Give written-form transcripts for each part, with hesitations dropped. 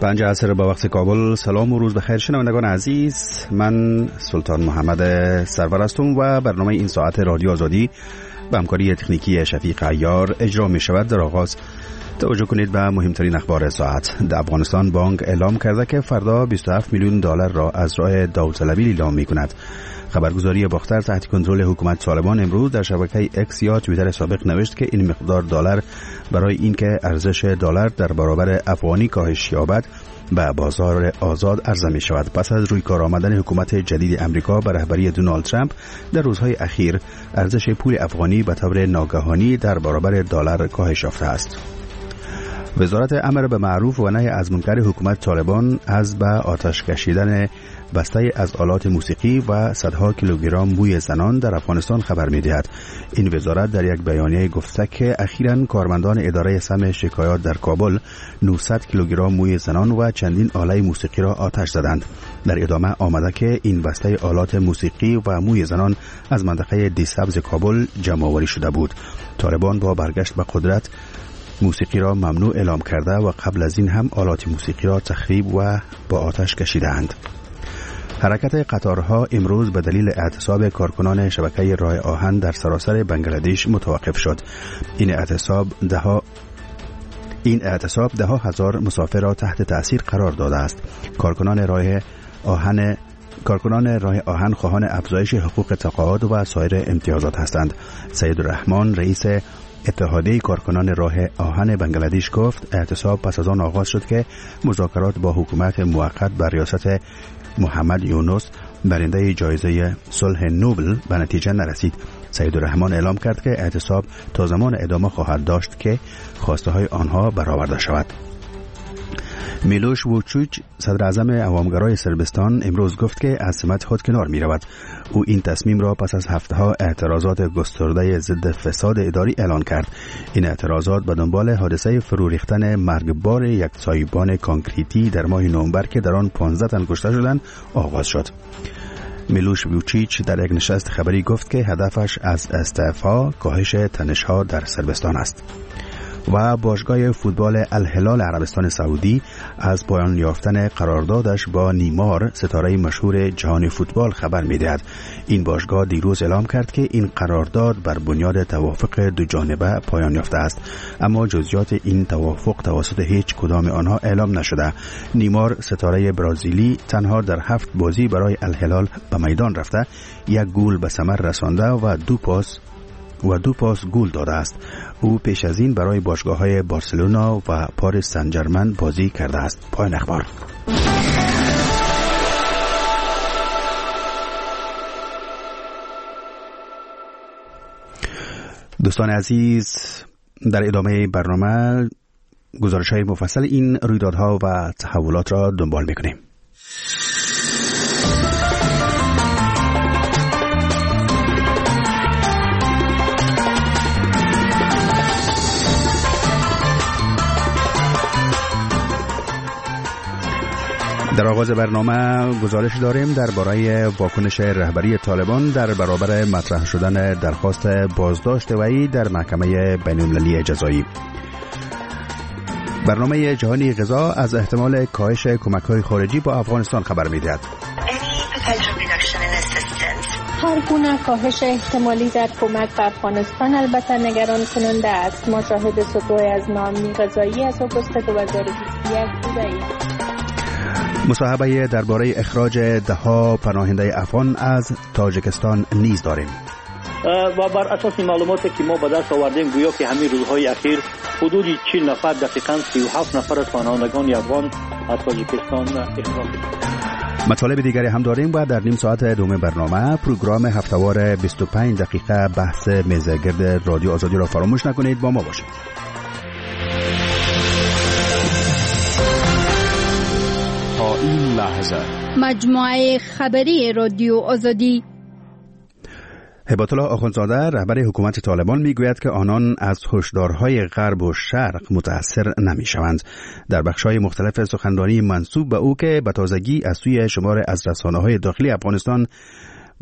5 عصر با وقت کابل. سلام و روز بخیر شنوندگان عزیز، من سلطان محمد سرور هستم و برنامه این ساعت رادیو آزادی با همکاری تکنیکی شفیق عیار اجرا می شود. در آغاز توجه کنید به مهمترین اخبار ساعت. در افغانستان بانک اعلام کرده که فردا 27 میلیون دلار را از راه داوطلبی اعلام می کند. خبرگزاری باختر تحت کنترل حکومت طالبان امروز در شبکه اکس یا توییتر سابق نوشت که این مقدار دلار برای اینکه ارزش دلار در برابر افغانی کاهش یابد به بازار آزاد عرضه می شود. پس از روی کار آمدن حکومت جدید امریکا به رهبری دونالد ترامپ در روزهای اخیر ارزش پول افغانی به طور ناگهانی در برابر دلار کاهش یافته است. وزارت امر به معروف و نهی از منکر حکومت طالبان از به آتش کشیدن بسته از آلات موسیقی و صدها کیلوگرم موی زنان در افغانستان خبر می‌دهد. این وزارت در یک بیانیه گفته که اخیراً کارمندان اداره سمع شکایات در کابل 900 کیلوگرم موی زنان و چندین آله موسیقی را آتش زدند. در ادامه آمده که این بسته آلات موسیقی و موی زنان از منطقه دیسبز کابل جمع آوری شده بود. طالبان با برگشت به قدرت موسیقی را ممنوع اعلام کرده و قبل از این هم آلات موسیقی را تخریب و با آتش کشیدند. حرکت قطارها امروز به دلیل اعتصاب کارکنان شبکه راه آهن در سراسر بنگلادش متوقف شد. این اعتصاب ده هزار مسافر را تحت تأثیر قرار داده است. کارکنان راه آهن خواهان افزایش حقوق تقاعد و سایر امتیازات هستند. سید الرحمن رئیس اتحادیه کارکنان راه آهن بنگلادش گفت اعتصاب پس از آن آغاز شد که مذاکرات با حکومت موقت بر ریاست محمد یونس برنده جایزه صلح نوبل به نتیجه نرسید. سید الرحمن اعلام کرد که اعتصاب تا زمان ادامه خواهد داشت که خواسته های آنها برآورده شود. میلوش ووچیچ صدر اعظم عوامگرای صربستان امروز گفت که از سمت خود کنار می رود. او این تصمیم را پس از هفته‌ها اعتراضات گسترده ضد فساد اداری اعلان کرد. این اعتراضات به دنبال حادثه فرو ریختن مرگبار یک سایبان کانکریتی در ماه نوامبر که در آن 15 تن کشته شدند آغاز شد. میلوش ووچیچ در یک نشست خبری گفت که هدفش از استعفا کاهش تنش‌ها در صربستان است. و باشگاه فوتبال الهلال عربستان سعودی از پایان یافتن قراردادش با نیمار ستاره مشهور جهان فوتبال خبر می‌دهد. این باشگاه دیروز اعلام کرد که این قرارداد بر بنیاد توافق دو جانبه پایان یافته است، اما جزئیات این توافق توسط هیچ کدام آنها اعلام نشده. نیمار ستاره برزیلی تنها در 7 بازی برای الهلال به میدان رفته، 1 گل به ثمر رسانده و دو پاس گل داده است. او پیش از این برای باشگاه‌های بارسلونا و پاریس سن ژرمن بازی کرده است. پایان اخبار. دوستان عزیز، در ادامه برنامه گزارش‌های مفصل این رویدادها و تحولات را دنبال می‌کنیم. در آغاز برنامه گزارش داریم درباره واکنش رهبری طالبان در برابر مطرح شدن درخواست بازداشت وی در محکمه بین‌المللی جزایی. برنامه جهانی غذا از احتمال کاهش کمک‌های خارجی با افغانستان خبر می‌دهد. هر گونه کاهش احتمالی در کمک به افغانستان البته نگران کننده است. ما شاهد سطوح از ناامنی غذایی از آگوست 2021 بودیم. مصاحبه درباره اخراج ده‌ها پناهنده افغان از تاجیکستان نیز داریم. و بر اساس معلوماتی که ما به دست آوردیم گویا که همین روزهای اخیر حدود 40 نفر دقیقاً 37 نفر از پناهندگان افغان از تاجیکستان اخراج شدند. مطالب دیگری هم داریم و در نیم ساعت دوم برنامه پروگرام هفته‌وار 25 دقیقه بحث میزگرد رادیو آزادی را فراموش نکنید، با ما باشید. این لحظه مجموعه خبری رادیو آزادی. هبت الله آخوندزاده رهبر حکومت طالبان میگوید که آنان از هشدارهای غرب و شرق متاثر نمیشوند. در بخش‌های مختلف سخنرانی منسوب به او که به تازگی از سوی شمار از رسانه‌های داخلی افغانستان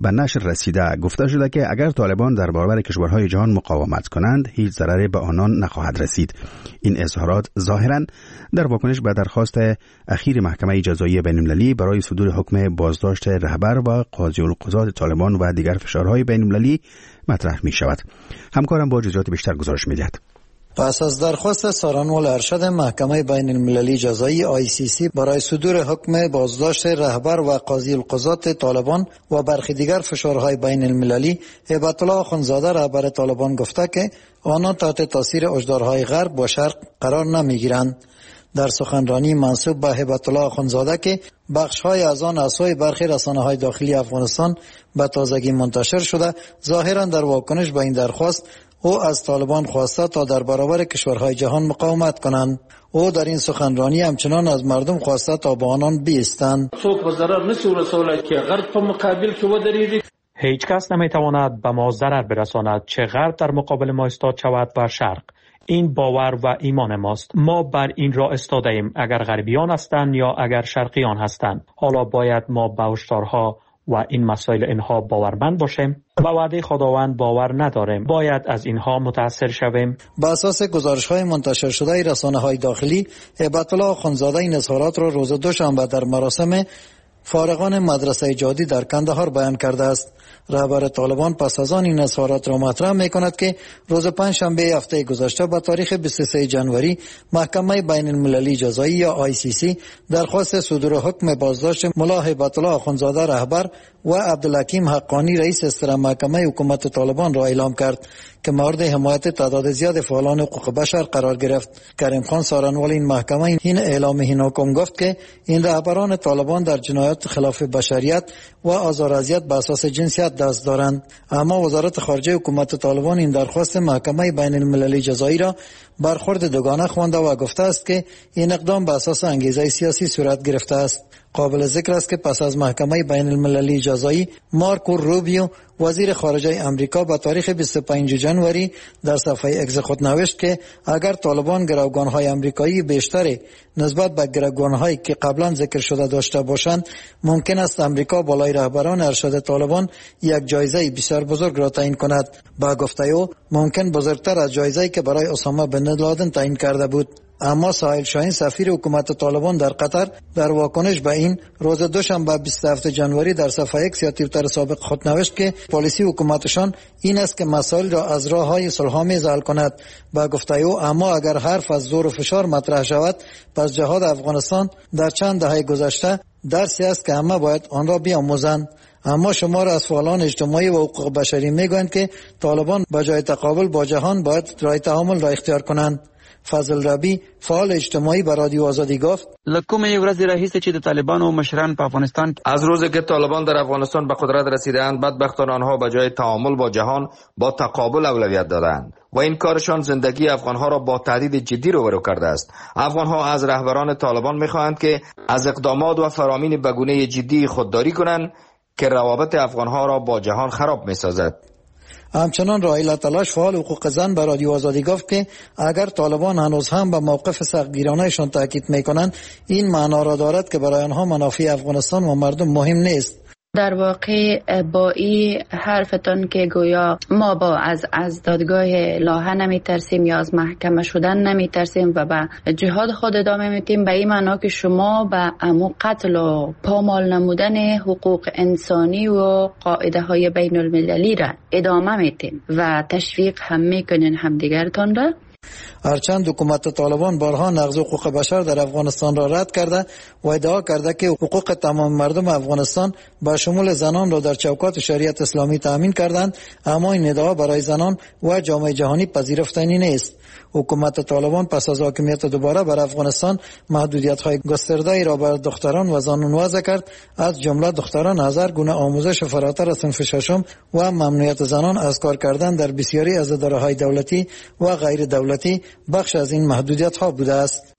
به نشر رسیده گفته شده که اگر طالبان در برابر کشورهای جهان مقاومت کنند هیچ ضرری به آنان نخواهد رسید. این اظهارات ظاهراً در واکنش به درخواست اخیر محکمه جزایی بین‌المللی برای صدور حکم بازداشت رهبر و قاضی القضات طالبان و دیگر فشارهای بین‌المللی مطرح می شود. همکارم با جزئیات بیشتر گزارش می دهد. پس از درخواست سارنوال ارشد محکمه بین المللی جزایی ICC برای صدور حکم بازداشت رهبر و قاضی القضات طالبان و برخی دیگر فشارهای بین المللی، هیبت الله آخوندزاده رهبر طالبان گفته که آنها تحت تاثیر هشدارهای غرب و شرق قرار نمیگیرند. در سخنرانی منسوب به هیبت الله آخوندزاده که بخش‌های از آن از سوی برخی رسانه‌های داخلی افغانستان به تازگی منتشر شده، ظاهراً در واکنش به این درخواست او از طالبان خواسته تا در برابر کشورهای جهان مقاومت کنند. او در این سخنرانی همچنان از مردم خواسته تا با آنان بایستند. څوک به ضرر نشي رسولی که غرب په مقابل کې ودرېږي. هیچ کس نمیتواند به ما ضرر برساند، چه غرب در مقابل ما ایستاد شود و شرق. این باور و ایمان ماست. ما بر این را ایستاده ایم، اگر غربیان هستند یا اگر شرقیان هستند. حالا باید ما به هشدارها و این مسائل اینها باورمند باشیم. به وعده خداوند باور نداریم، باید از اینها متاثر شویم. به اساس گزارش‌های منتشر شده رسانه‌های داخلی، هیبت الله آخوندزاده این اظهارات را روز دوشنبه در مراسم فارغان مدرسه جادی در کندهار بیان کرده است. رهبر طالبان پس از آن این اظهارات را مطرح می‌کند که روز پنجشنبه هفته گذشته به تاریخ 23 جنوری محکمه بین المللی جزایی یا ICC درخواست صدور حکم بازداشت ملا هیبت الله آخوندزاده رهبر و عبدالحکیم حقانی رئیس استر محکمه حکومت طالبان را اعلام کرد که مورد حمایت تعداد زیاد فعالان حقوق بشر قرار گرفت. کریم خان سارنوال این محکمه این اعلام این حکم گفت که این رهبران طالبان در جنایات خلاف بشریت و آزار و اذیت به اساس جنسیت دست دارند. اما وزارت خارجه حکومت طالبان این درخواست محکمه بین المللی جزایی را برخورد دوگانه خوانده و گفته است که این اقدام به اساس انگیزه سیاسی صورت گرفته است. قابل ذکر است که پس از محکمه بین المللی جزایی، مارکو روبیو وزیر خارجه امریکا به تاریخ 25 جنوری در صفحه اکس خود نوشت که اگر طالبان گروگان‌های امریکایی بیشتری نسبت به گروگان‌هایی که قبلا ذکر شده داشته باشند، ممکن است امریکا بالای رهبران ارشد طالبان یک جایزه بسیار بزرگ را تعیین کند. با گفته او ممکن بزرگتر از جایزه‌ای که برای اسامه بن لادن تعیین کرده بود. اما ساحل شاهین سفیر حکومت طالبان در قطر در واکنش به این روز دوشنبه 27 جنوری در صفحه اکس یا توییتر سابق خود نوشت که پالیسی حکومتشان این است که مسائل را از راه‌های صلح‌آمیز حل کند. با گفته او اما اگر حرف از زور و فشار مطرح شود، پس جهاد افغانستان در چند دهه گذشته درسی است که همه باید آن را بیاموزند. اما شمار از فعالان اجتماعی و حقوق بشری میگویند که طالبان به جای تقابل با جهان باید راه تعامل را اختیار کنند. فضل ربی فعال اجتماعی به رادیو آزادی گفت لکوم یو ورځ راهیسه چې د طالبان و مشران په افغانستان از روزی که طالبان در افغانستان به قدرت رسیدند، بدبختان آنها به جای تعامل با جهان با تقابل اولویت دادند و این کارشان زندگی افغانها را با تهدید جدی روبرو کرده است. افغانها از رهبران طالبان میخواهند که از اقدامات و فرامین به گونه جدی خودداری کنند که روابط افغانها را با جهان خراب میسازد. همچنان رائیل تلاش فعال حقوق زن به رادیو آزادی گفت که اگر طالبان هنوز هم به موقف سختگیرانه‌شان تاکید میکنند، این معنا را دارد که برای آنها منافع افغانستان و مردم مهم نیست. در واقع با این حرفتان که گویا ما از دادگاه لاهه نمی ترسیم یا از محکمه شدن نمی ترسیم و به جهاد خود ادامه میتیم، به این معنا که شما به امو قتل و پامال نمودن حقوق انسانی و قاعده های بین المللی را ادامه میتیم و تشویق هم میکنین همدیگرتان را. هرچند حکومت طالبان بارها نقض حقوق بشر در افغانستان را رد کرده و ادعا کرده که حقوق تمام مردم افغانستان با شمول زنان را در چوکات شریعت اسلامی تامین کردند، اما این ادعا برای زنان و جامعه جهانی پذیرفتنی نیست. حکومت طالبان پس از حاکمیت دوباره بر افغانستان محدودیت‌های گسترده‌ای را بر دختران و زنان وضع کرد، از جمله دختران 1000 گونه آموزش فراتر از صنف ششم و ممنوعیت زنان از کار کردن در بسیاری از اداره‌های دولتی و غیر دولتی بخش از این محدودیت‌ها بوده است.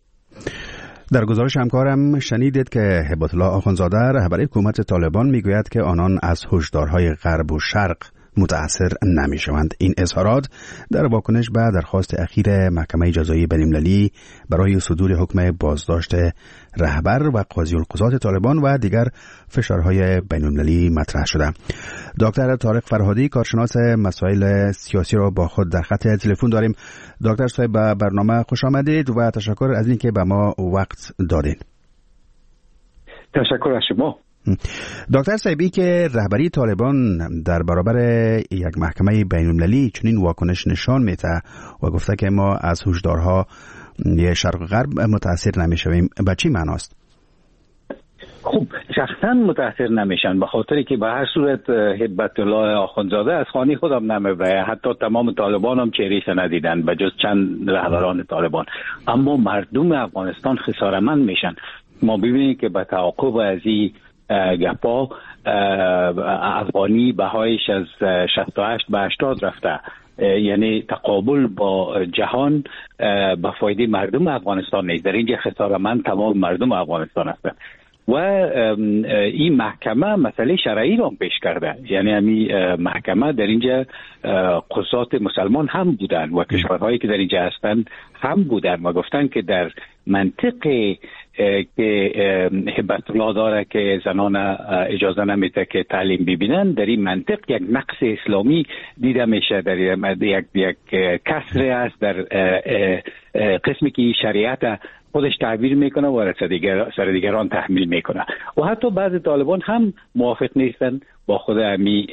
در گزارش همکارم شنیدید که هیبت الله آخوندزاده رهبر حکومت طالبان میگوید که آنان از هشدارهای غرب و شرق متأثر نمی شوند. این اظهارات در واکنش به درخواست اخیر محکمه جزایی بین‌المللی برای صدور حکم بازداشت رهبر و قاضی القضات طالبان و دیگر فشارهای بین‌المللی مطرح شده. دکتر طارق فرهادی، کارشناس مسائل سیاسی را با خود در خط تلفن داریم. دکتر صاحب، به برنامه خوش آمدید و تشکر از اینکه به ما وقت دادین. تشکر از شما. دکتر صاحبی که رهبری طالبان در برابر یک محکمه بین‌المللی چنین واکنش نشان میده و گفته که ما از هشدارها شرق و غرب متاثر نمیشویم، به چی معناست؟ خب شخصا متاثر نمیشن، به خاطری که به هر صورت هیبت الله آخوندزاده از خانه خودم نمیبره، حتی تمام طالبان هم چهره‌اش ندیدن به جز چند رهبران طالبان. اما مردم افغانستان خسارمند میشن. ما ببینیم که به تعاقب از این گپا افغانی بهایش از 68 به 80 رفته، یعنی تقابل با جهان به فایده مردم افغانستان نیست. در اینجا خسارمند تمام مردم افغانستان هستند و این محکمه مسئله شرعی را پیش کرده. یعنی همین محکمه در اینجا قضات مسلمان هم بودن و کشورهایی که در اینجا هستند هم بودن و گفتن که در منطق که هیبت الله داره که زنان اجازه نمیده که تعلیم ببینن، در این منطق یک نقص اسلامی دیده میشه، در یک کسر است در قسمی که شریعت خودش تعبیر میکنه و سر دیگران تحمیل میکنه. و حتی بعضی طالبان هم موافق نیستن با خود امی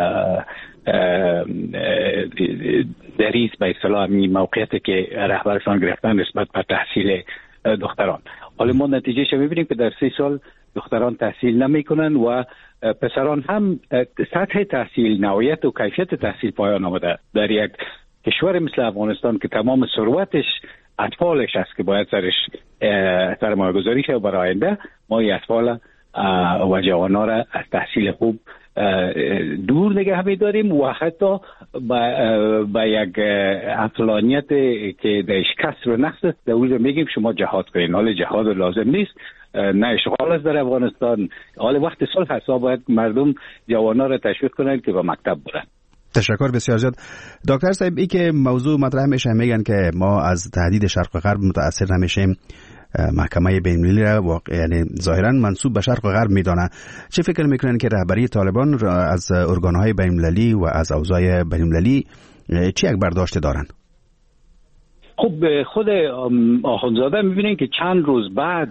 دریز به اصطلاح امی موقعیتی که رهبرشان گرفتن نسبت به تحصیل دختران. حالا ما نتیجه شو میبینیم که در 3 سال دختران تحصیل نمیکنن و پسران هم سطح تحصیل، نوعیت و کیفیت تحصیل پایان آمده. در یک کشور مثل افغانستان که تمام ثروتش اطفالش است که باید سرمایه گذاری شه برای آینده، ما این اطفال و جوانان را از تحصیل خوب دور نگه می‌داریم و حتی با یک عقلانیت که درش کسر و نقص است، در اونجا میگیم شما جهاد کنین. حال جهاد لازم نیست، نه اشغال است در افغانستان، حال وقت صلح هست، باید مردم جوانان را تشویق کنن که به مکتب برن. تشکر بسیار زیاد. دکتر صاحب، ای که موضوع مطرح میشه میگن که ما از تهدید شرق و غرب متاثر نمیشیم، محکمه بین‌المللی را یعنی ظاهرا منسوب به شرق و غرب میدانه. چه فکر میکنن که رهبری طالبان از ارگانهای بین‌المللی و از اوضاع بین‌المللی چی یک برداشت دارن؟ خب خود آخوندزاده میبینین که چند روز بعد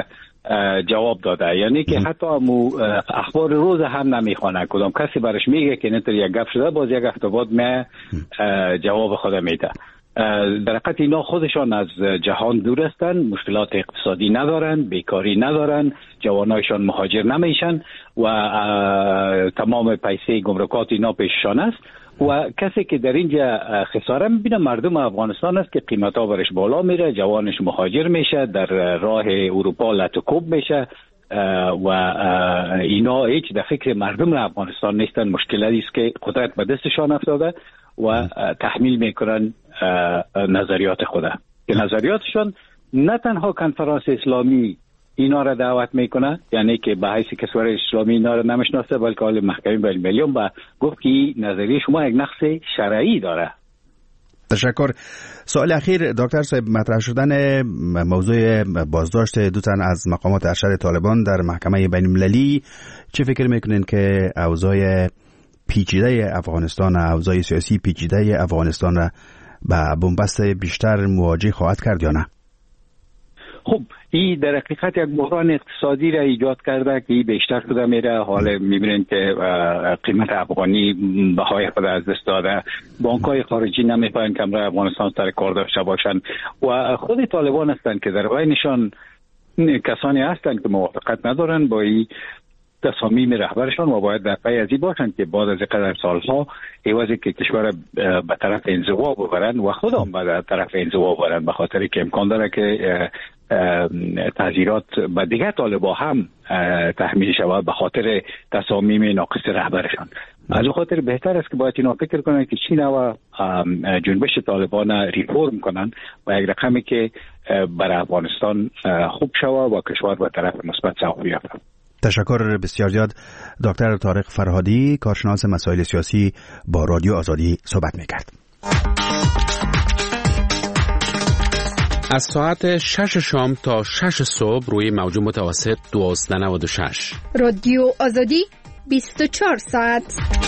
جواب داده، یعنی که حتی اخبار روز هم نمیخوانه، کدام کسی برش میگه که نتر یک گپ شده، باز یک هفته بعد جواب خود میده. در حقیقت اینا خودشان از جهان دور هستن، مشکلات اقتصادی ندارن، بیکاری ندارن، جوانایشان مهاجر نمیشن و تمام پیسه گمرکات اینا پیششان است و کسی که در اینجا خساره میبینه مردم افغانستان است که قیمت ها برش بالا میره، جوانش مهاجر میشه، در راه اروپا لطوکوب میشه و اینا هیچ در فکر مردم افغانستان نیستن. مشکلاتی است که قدرت به دستشان افتاده و تحمیل میکنن نظریات خدا که نظریاتشان نه تنها کنفرانس اسلامی اینا را دعوت میکنه، یعنی که به حیث کشور اسلامی اینا را نمیشناسه، بلکه حال محکمه بین‌المللی با گفت که نظریه شما یک نقص شرعی داره. تشکر. سوال اخیر دکتر صاحب، مطرح شدن موضوع بازداشت دو تن از مقامات ارشد طالبان در محکمه بین‌المللی، چه فکر میکنین که اوضاع پیچیده افغانستان، اوضاع سیاسی پیچیده افغانستان را با بنبست بیشتر مواجه خواهد کرد یا نه؟ خب این در حقیقت یک بحران اقتصادی را ایجاد کرده که بیشتر شده میره. حالا میبینید که قیمت افغانی بهای خود از دست داده، بانک‌های خارجی نمیخواین که امروز افغانستان سر کار داشته باشن و خود طالبان هستند که در بینشان کسانی هستند که موافقت ندارن با این تصامیم رهبرشان و باید در پی ازی باشند که بعد از قدر سالها عوضی که کشور به طرف انزوا ببرن و خودم به طرف انزوا ببرن، به خاطر که امکان داره که تغییرات به دیگر طالبان هم تحمیل شود به خاطر تصامیم ناقص رهبرشان. از اون خاطر بهتر است که باید اینا فکر کنن که چی نوع جنبش طالبان ریفورم کنن و یک رقمی که برای افغانستان خوب شود و کشور به طرف مثبت سوق بیفته. تشکر بسیار زیاد. دکتر طارق فرهادی، کارشناس مسائل سیاسی، با رادیو آزادی صحبت می‌کرد. از ساعت 6 شام تا 6 صبح روی موج متوسط 1296. رادیو آزادی 24 ساعت.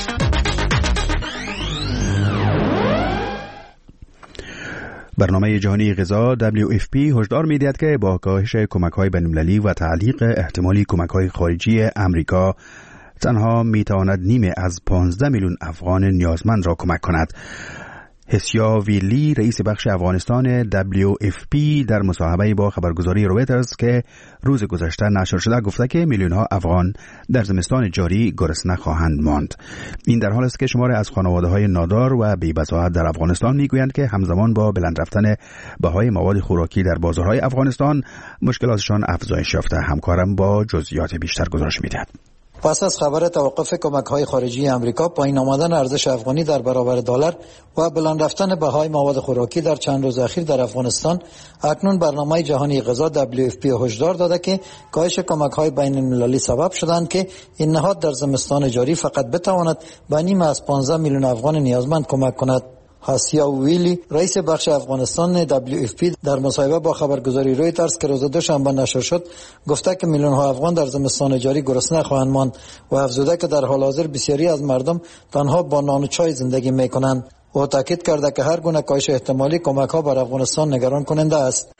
برنامه جهانی غذا WFP هشدار می‌دهد که با کاهش کمک‌های بین‌المللی و تعلیق احتمالی کمک‌های خارجی امریکا تنها می‌تواند نیمه از 15 میلیون افغان نیازمند را کمک کند. هسیا ویلی، رئیس بخش افغانستان WFP، در مصاحبه با خبرگزاری رویترز که روز گذشته نشر شده گفته که میلیون‌ها افغان در زمستان جاری گرسنه خواهند ماند. این در حالی است که شماری از خانواده‌های نادار و بی‌بضاعت در افغانستان میگویند که همزمان با بلند رفتن بهای مواد خوراکی در بازارهای افغانستان مشکلاتشان افزایش یافته. همکارم با جزئیات بیشتر گزارش می‌دهد. پس از خبر توقف کمک‌های خارجی امریکا، پایین آمدن ارزش افغانی در برابر دلار و بلند رفتن بهای مواد خوراکی در چند روز اخیر در افغانستان، اکنون برنامه جهانی غذا WFP هشدار داده که کاهش کمک‌های بین‌المللی سبب شدند که این نهاد در زمستان جاری فقط بتواند به نیمه از 15 میلیون افغان نیازمند کمک کند. هسیا ویلی، رئیس بخش افغانستان WFP، در مصاحبه با خبرگزاری رویترز که روز دوشنبه نشر شد گفته که میلیون‌ها افغان در زمستان جاری گرسنه خواهند ماند و افزوده که در حال حاضر بسیاری از مردم تنها با نان و چای زندگی می‌کنند. او تاکید کرده که هر گونه کاهش احتمالی کمک‌ها بر افغانستان نگران کننده است.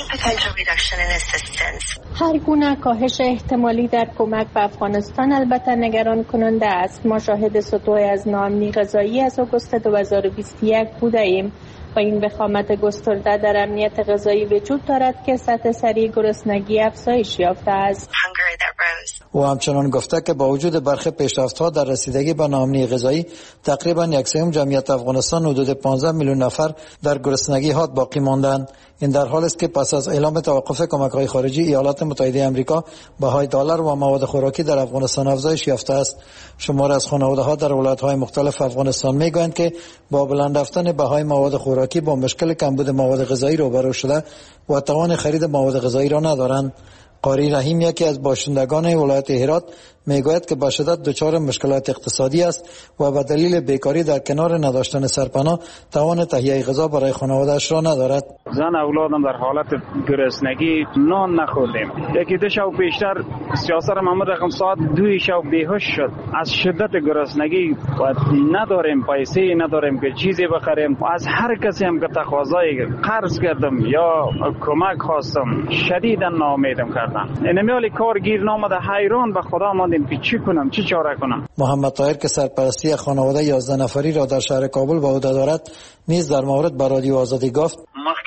هر گونه کاهش احتمالی در کمک به افغانستان البته نگران کننده است. ما شاهد سطوح از ناامنی غذایی از آگوست 2021 بوده ایم و این وخامت گسترده در امنیت غذایی وجود دارد که سطح سریع گرسنگی افزایش یافته است. او همچنان گفته که با وجود برخی پیشرفت‌ها در رسیدگی به ناامنی غذایی، تقریباً 1/3 جمعیت افغانستان حدود 15 میلیون نفر در گرسنگی حاد باقی ماندند. این در حالی است که پس از اعلام توقف کمک‌های خارجی، ایالات متحده آمریکا بهای دلار و مواد خوراکی در افغانستان افزایش یافته است. شمار از خانواده‌ها در ولایت‌های مختلف افغانستان می‌گویند که با بلند رفتن بهای مواد خوراکی با مشکل کمبود مواد غذایی روبرو شده و توان خرید مواد غذایی را ندارند. قاری رحیم، یکی از باشندگان ولایت هرات، میگوید که به شدت دچار مشکلات اقتصادی است و به دلیل بیکاری در کنار نداشتن سرپناه توان تهیه غذا برای خانواده‌اش را ندارد. زن اولادم در حالت گرسنگی نان نخوردیم. یکی دو شب پیشتر سیاسر محمد رقم ساعت 2 شب بیهوش شد از شدت گرسنگی و نداریم پیسه، نداریم که چیزی بخریم. از هر کسی هم که تقاضای قرض کردم یا کمک خواستم شدیدا ناامیدم کردن. انمیال کار گیر نامده، حیران به خدا ماندیم که چی کنم، چی چاره کنم. محمد طاهر که سرپرستی خانواده 11 نفری را در شهر کابل به عهده دارد نیز در مورد به رادیو آزادی گفت: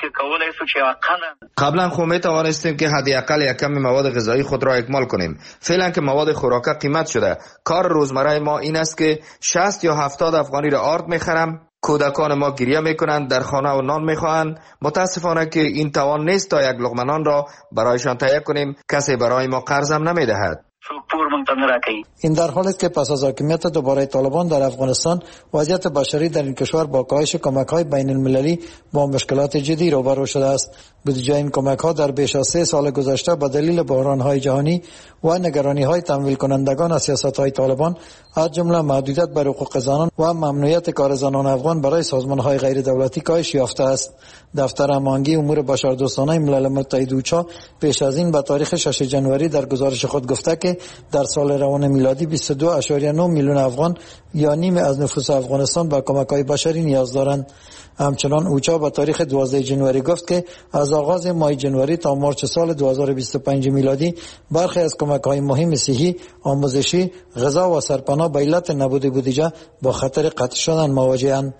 قبلا خو می توانستیم که حداقل یک کم مواد غذایی خود را اکمال کنیم. فعلا که مواد خوراکی قیمت شده، کار روزمره ما این است که 60 یا 70 افغانی را آرد میخرم. کودکان ما گریه میکنند، در خانه و نان میخواهند. متاسفانه که این توان نیست تا یک لقمه نان را برایشان تهیه کنیم. کسی برای ما قرض هم نمیدهد. این در حالی است که پس از حاکمیت دوباره طالبان در افغانستان، وضعیت بشری در این کشور با کاهش کمک‌های بین‌المللی با مشکلات جدی روبرو شده است. بودجه این کمک‌ها در بیش از 3 سال گذشته به دلیل بحران‌های جهانی و نگرانی‌های تمویل کنندگان از سیاست‌های طالبان، از جمله محدودیت بر حقوق زنان و ممنوعیت کار زنان افغان برای سازمان‌های غیر دولتی کاهش یافته است. دفتر هماهنگی امور بشردوستانه ملل متحد اوچا پیش از این به تاریخ 6 جنوری در گزارش خود گفته که در سال روان میلادی 22.9 میلیون افغان یا نیمه از نفوس افغانستان به کمک‌های بشری نیاز دارند. همچنان اوچا به تاریخ 12 جنوری گفت که از آغاز ماه جنوری تا مارچ سال 2025 میلادی برخی از کمک‌های مهم صحی، آموزشی، غذا و سرپناه به علت نبود بودجه با خطر قطع شدن مواجه‌اند.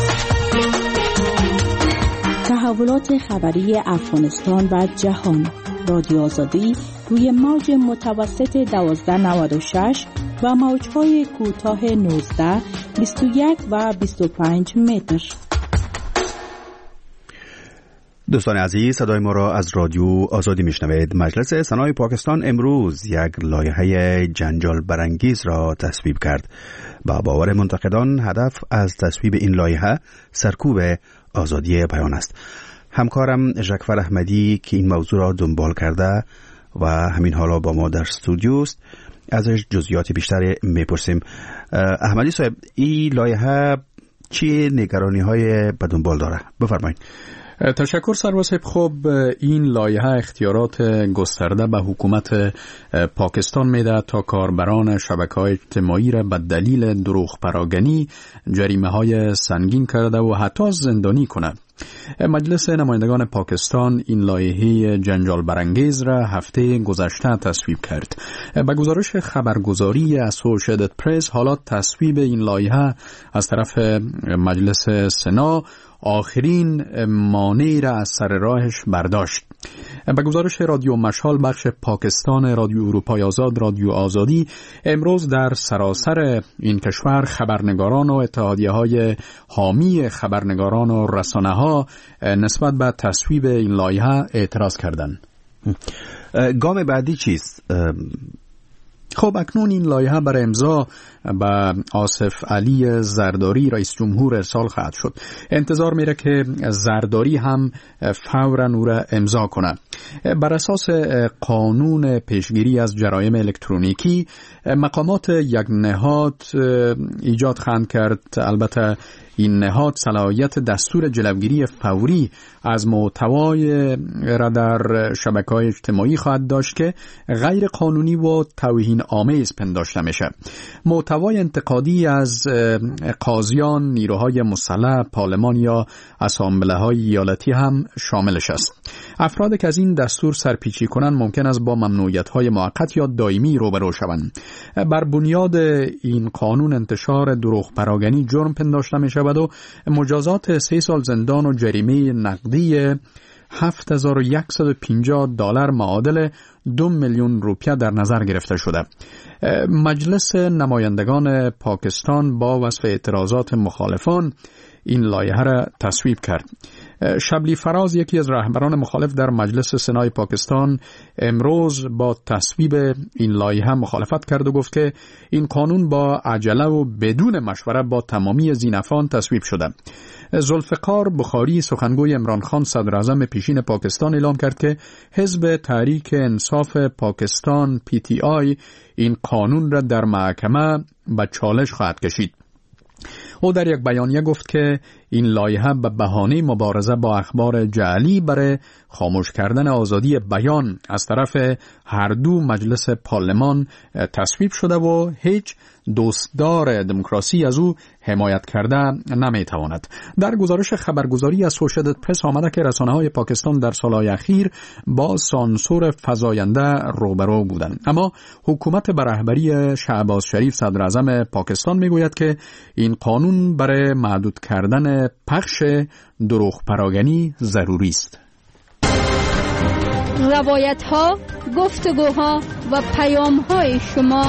تحولات خبری افغانستان و جهان. رادیو آزادی روی موج متوسط 1296 و موج‌های کوتاه 19، 21 و 25 متر. دوستان عزیز، صدای ما را از رادیو آزادی میشنوید. مجلس سنای پاکستان امروز یک لایحه جنجال برانگیز را تصویب کرد. با باور منتقدان هدف از تصویب این لایحه سرکوب آزادی بیان است. همکارم ژکفر احمدی که این موضوع را دنبال کرده و همین حالا با ما در استودیو است. ازش جزئیات بیشتری میپرسیم. احمدی صاحب، این لایحه چی نگرانی های به دنبال داره؟ بفرمایید. تشکر سرور صاحب. خب این لایحه اختیارات گسترده به حکومت پاکستان میده تا کاربران شبکه‌های اجتماعی را به دلیل دروغ پراگنی جریمه‌های سنگین کرده و حتی زندانی کنه. مجلس نمایندگان پاکستان این لایحه جنجال برانگیز را هفته گذشته تصویب کرد. به گزارش خبرگزاری اسوسییتد پرس، حالا تصویب این لایحه از طرف مجلس سنا آخرین مانعی را از سر راهش برداشت. به گزارش رادیو مشال بخش پاکستان رادیو اروپای آزاد، رادیو آزادی، امروز در سراسر این کشور خبرنگاران و اتحادیه‌های حامی خبرنگاران و رسانه‌ها نسبت به تصویب این لایحه اعتراض کردند. گام بعدی چیست؟ خب اکنون این لایحه برای امضا به آصف علی زرداری رئیس جمهور ارسال خواهد شد. انتظار میره که زرداری هم فوراً او را امضا کنه. بر اساس قانون پیشگیری از جرایم الکترونیکی، مقامات یک نهاد ایجاد خواهند کرد. البته این نهاد صلاحیت دستور جلوگیری فوری از محتوای را در شبکه‌های اجتماعی خواهد داشت که غیر قانونی و توهین آمیز پنداشته میشه. محتوای انتقادی از قاضیان، نیروهای مسلح، پارلمان یا اسامبله‌های ایالتی هم شاملش است. افرادی که از این دستور سرپیچی کنند ممکن است با ممنوعیت‌های موقت یا دائمی روبرو شوند. بر بنیاد این قانون انتشار دروغ پراگنی جرم پنداشته می‌شود و مجازات 3 سال زندان و جریمه نقدی $7,150 معادل 2 میلیون روپیه در نظر گرفته شده. مجلس نمایندگان پاکستان با وصف اعتراضات مخالفان این لایحه را تصویب کرد. شبلی فراز، یکی از رهبران مخالف در مجلس سنای پاکستان، امروز با تصویب این لایحه مخالفت کرد و گفت که این قانون با عجله و بدون مشوره با تمامی زینفان تصویب شده. ذوالفقار بخاری، سخنگوی عمران خان صدر اعظم پیشین پاکستان، اعلام کرد که حزب تحریک انصاف پاکستان PTI این قانون را در محکمه به چالش خواهد کشید. او در یک بیانیه گفت که این لایحه به بهانه مبارزه با اخبار جعلی برای خاموش کردن آزادی بیان از طرف هر دو مجلس پارلمان تصویب شده و هیچ دوستدار دموکراسی از او حمایت کرده نمیتواند. در گزارش خبرگزاری اسوسییتد پرس آمده که رسانه‌های پاکستان در سالهای اخیر با سانسور فزاینده روبرو بودند، اما حکومت به رهبری شهباز شریف صدر اعظم پاکستان میگوید که این قانون برای محدود کردن پخش دروغ پراگنی ضروری است. روایت‌ها، گفتگوها و پیام‌های شما.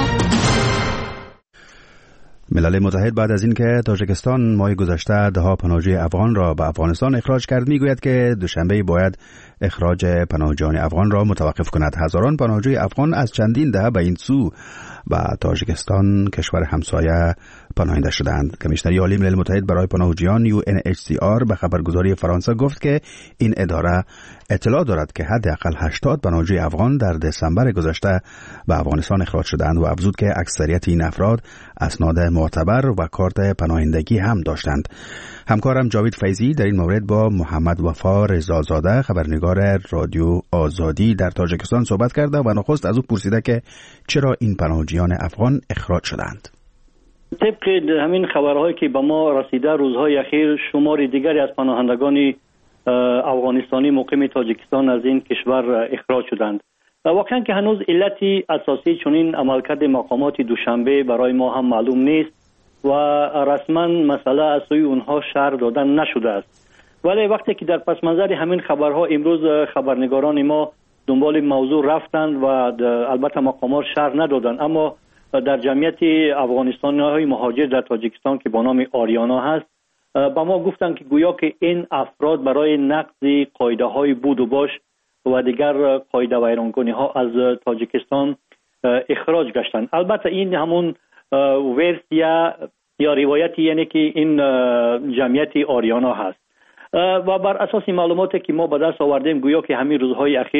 ملل متحد بعد از اینکه تاجیکستان ماه گذشته دهها پناهجوی افغان را به افغانستان اخراج کرد، میگوید که دوشنبه باید اخراج پناهجویان افغان را متوقف کند. هزاران پناهجوی افغان از چندین دهه به این سو به تاجیکستان، کشور همسایه، پناهنده شدند. کمیشنری عالی ملل متحد برای پناهجویان UNHCR به خبرگزاری فرانسه گفت که این اداره اطلاع دارد که حداقل 80 پناهجوی افغان در دسامبر گذشته به افغانستان اخراج شدند و افزود که اکثریت این افراد اسناد معتبر و کارت پناهندگی هم داشتند. همکارم جاوید فیضی در این مورد با محمد وفا رضازاده، خبرنگار رادیو آزادی در تاجیکستان صحبت کرده و نخست از او پرسیده که چرا این پناهجویان افغان اخراج شدند. طبق همین خبرهایی که به ما رسیده روزهای اخیر، شمار دیگری از پناهندگان افغانستانی مقیم تاجیکستان از این کشور اخراج شدند. واقعا که هنوز علتی اساسی چنین عملکرد مقامات دوشنبه برای ما هم معلوم نیست و رسما مسئله از سوی اونها شرح دادن نشده است. ولی وقتی که در پس منظر همین خبرها امروز خبرنگاران ما دنبال موضوع رفتند و البته مقامات شرح ندادند، اما در جمعیت افغانستانی‌های مهاجر در تاجیکستان که با نام آریانا هست با ما گفتند که گویا که این افراد برای نقض قاعده‌های بود و باش و دیگر قاعده ویرانکنی‌ها از تاجیکستان اخراج گشتند. البته این همون ورسیا یا روایتی یعنی که این جمعیت آریانا هست و بر اساس معلوماتی که ما به دست آوردیم گویا که همین روزهای اخیر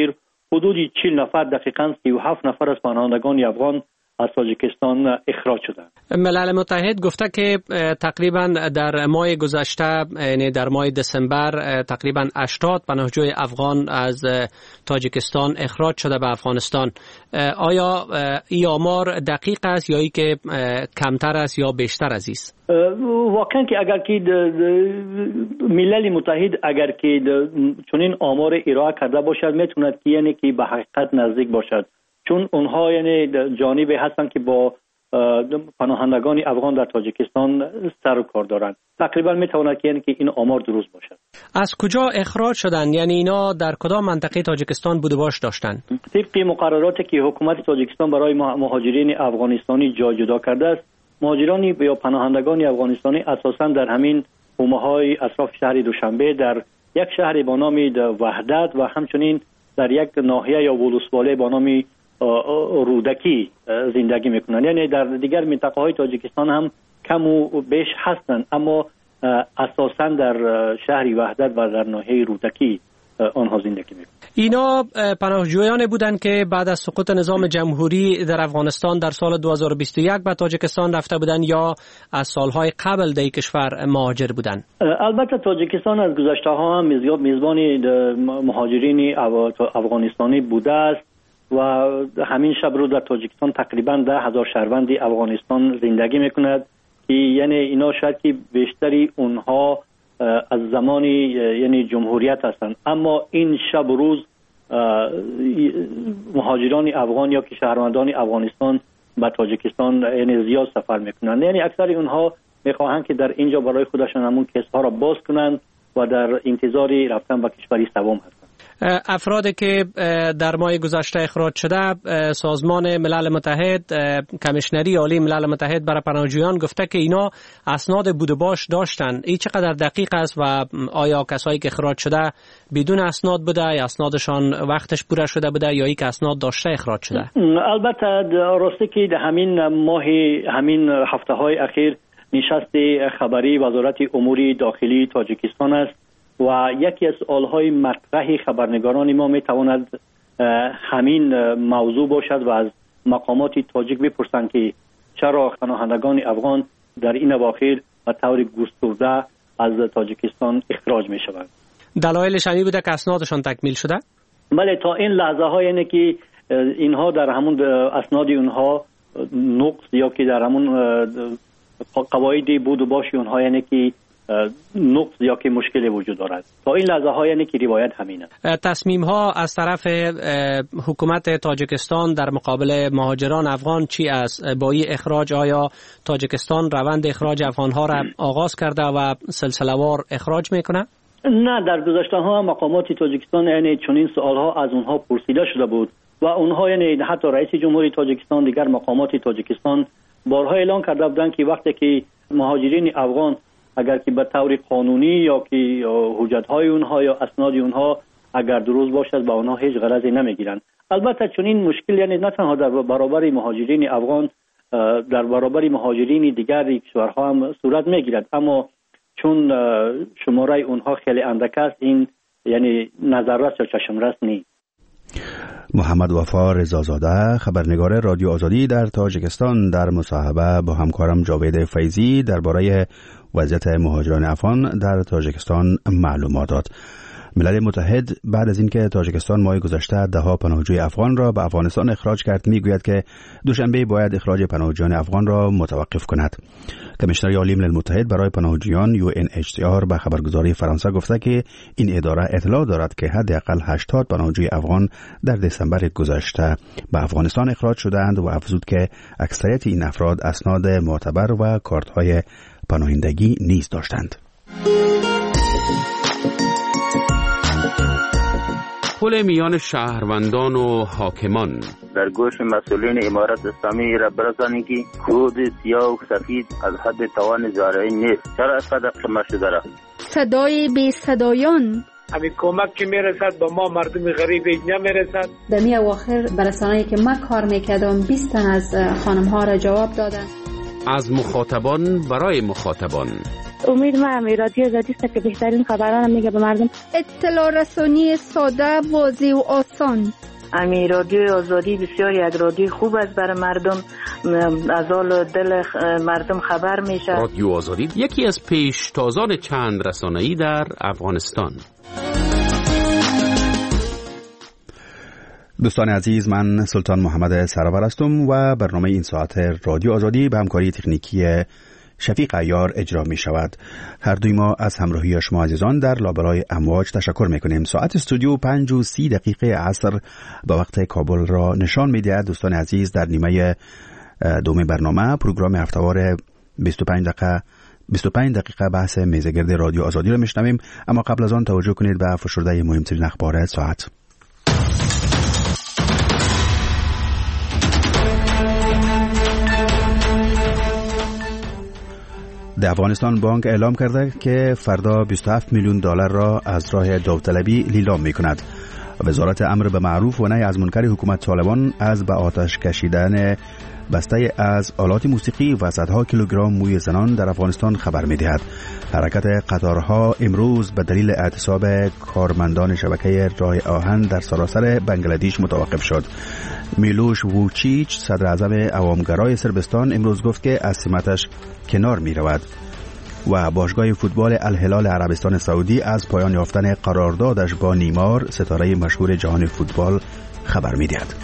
حدود 40 نفر دقیقاً 37 نفر از پناهندگان افغان از تاجیکستان اخراج شدند. ملل متحد گفته که تقریبا در ماه گذشته، یعنی در ماه دسامبر، تقریبا 80 پناهجوی افغان از تاجیکستان اخراج شده به افغانستان. آیا این آمار دقیق است یا ای که کمتر است یا بیشتر از است؟ واقعا که اگر که ملل متحد اگر که چنین آمار ارائه کرده باشد میتوند که یعنی که به حقیقت نزدیک باشد، چون اونها یعنی جانبی هستند که با پناهندگان افغان در تاجیکستان سر و کار دارند. تقریبا میتواند که یعنی که این آمار درست باشد. از کجا اخراج شدند؟ یعنی اینا در کدام منطقه تاجیکستان بود و باش داشتند؟ طبق مقرراتی که حکومت تاجیکستان برای مهاجرین افغانستانی جدا کرده است، مهاجران یا پناهندگان افغانستانی اساساً در همین حومه‌های اطراف شهر دوشنبه در یک شهر با نام وحدت و همچنین در یک ناحیه یا ولسواله با نام رودکی زندگی میکنند. یعنی در دیگر منطقه های تاجیکستان هم کم و بیش هستند، اما اساساً در شهر وحدت و در ناحیه رودکی آنها زندگی میکنند. اینا پناهجویان بودند که بعد از سقوط نظام جمهوری در افغانستان در سال 2021 به تاجیکستان رفته بودند یا از سالهای قبل در کشور مهاجر بودند؟ البته تاجیکستان از گذشته ها هم میزبان مهاجرین افغانستانی بوده است و همین شب رو در تاجیکستان تقریبا 10,000 شهروند افغانستان زندگی میکند که یعنی اینا شاید که بیشتری اونها از زمانی یعنی جمهوریت هستند، اما این شب و روز مهاجران افغان یا که شهروندان افغانستان به تاجیکستان یعنی زیاد سفر میکنند. یعنی اکثر اونها میخواهند که در اینجا برای خودشان همون کیس‌ها را باز کنند و در انتظار رفتن به کشوری سوم هستند. افرادی که در ماه گذشته اخراج شده، سازمان ملل متحد، کمیشنری عالی ملل متحد برای پناهجویان گفته که اینا اسناد بود و باش داشتن. این چقدر دقیق است و آیا کسایی که اخراج شده بدون اسناد بوده یا اسنادشان وقتش پوره شده بوده یا ای که اسناد داشته اخراج شده؟ البته راستی که در همین هفته های اخیر نشست خبری وزارت امور داخلی تاجیکستان است و یکی از سوالهای مطرح خبرنگاران ما میتواند همین موضوع باشد و از مقامات تاجیک بپرسند که چرا پناهندگان افغان در این اواخر به طور گسترده از تاجیکستان اخراج میشوند. دلایلش همین بوده که اسنادشان تکمیل شده؟ بله، تا این لحظه ها یعنی که اینها در همون اسناد اونها نقص یا که در همون قواعد بود و باش اونها یعنی که نقص یا که مشکل وجود دارد. تا این لحظه ها یعنی که روایت همینه. تصمیم ها از طرف حکومت تاجیکستان در مقابل مهاجران افغان چی است؟ با این اخراج آیا تاجیکستان روند اخراج افغان ها را آغاز کرده و سلسله وار اخراج میکنه؟ نه، در گذشته ها مقامات تاجیکستان یعنی چنین سوال ها از اونها پرسیده شده بود و اونها یعنی حتی رئیس جمهوری تاجیکستان، دیگر مقامات تاجیکستان بارها اعلان کرده بودند که وقتی که مهاجرین افغان اگر که به طور قانونی یا که حجت‌های اونها یا اسناد اونها اگر درست باشد با اونها هیچ غرضی نمیگیرند. البته چنین مشکل یعنی نه تنها در برابر مهاجرین افغان، در برابر مهاجرین دیگر کشورها هم صورت میگیرد، اما چون شماره اونها خیلی اندک است این یعنی نظررس یا چشمرس نیست. محمد وفا رضازاده، خبرنگار رادیو آزادی در تاجیکستان، در مصاحبه با همکارم جاوید فیضی درباره وضعیت مهاجران افغان در تاجیکستان معلومات داد. ملل متحد بعد از اینکه تاجیکستان ماه گذشته دهها پناهجوی افغان را به افغانستان اخراج کرد، میگوید که دوشنبه باید اخراج پناهجویان افغان را متوقف کند. کمیشنر عالی ملل متحد برای پناهجویان UNHCR به خبرگزاری فرانسه گفته که این اداره اطلاع دارد که حداقل 80 پناهجوی افغان در دسامبر گذشته به افغانستان اخراج شدند و افزود که اکثریت این افراد اسناد معتبر و کارت‌های پناهندگی نیز داشتند. پل میان شهروندان و حاکمان در گوش مسئولین امارت اسلامی را برسانید که کود سیاه و سفید از حد توان زارعی نیست. چرا اسقدر قمه شده را؟ صدای بی صدایان همین کمک که میرسد با ما مردم غریب اینجا میرسد. در می اواخر برسانه‌ای که من کار میکردم 20 تن از خانم ها را جواب دادن. از مخاطبان برای مخاطبان. امید من رادیو آزادی است که بهترین خبران میگه به مردم. اطلاع رسانی ساده، واضح و آسان. امی رادیو آزادی بسیار یک رادیو خوب است برای مردم، از حال دل مردم خبر میشه. رادیو آزادی یکی از پیشتازان چند رسانه‌ای در افغانستان. دوستان عزیز، من سلطان محمد سرور هستم و برنامه این ساعت رادیو آزادی به همکاری تکنیکی شفیق عیار اجرا می شود. هر دوی ما از همراهی شما عزیزان در لابلای امواج تشکر می کنیم. ساعت استودیو 5:30 عصر به وقت کابل را نشان می دهد. دوستان عزیز، در نیمه دوم برنامه پروگرام هفته‌وار 25 دقیقه بحث میزگرد رادیو آزادی را میشنویم، اما قبل از آن توجه کنید به فشرده مهمترین اخبار ساعت. در افغانستان بانک اعلام کرده که فردا 27 میلیون دلار را از راه داوطلبی لیلام می‌کند. وزارت امر به معروف و نهی از منکر حکومت طالبان از به آتش کشیدن بسته از آلات موسیقی و صدها کیلوگرم موی زنان در افغانستان خبر می‌دهد. حرکت قطارها امروز به دلیل اعتصاب کارمندان شبکه راه آهن در سراسر بنگلادیش متوقف شد. میلوش ووچیچ، صدر اعظم عوامگرای صربستان، امروز گفت که از سمتش کنار می رود. و باشگاه فوتبال الهلال عربستان سعودی از پایان یافتن قراردادش با نیمار، ستاره مشهور جهان فوتبال، خبر می دهد.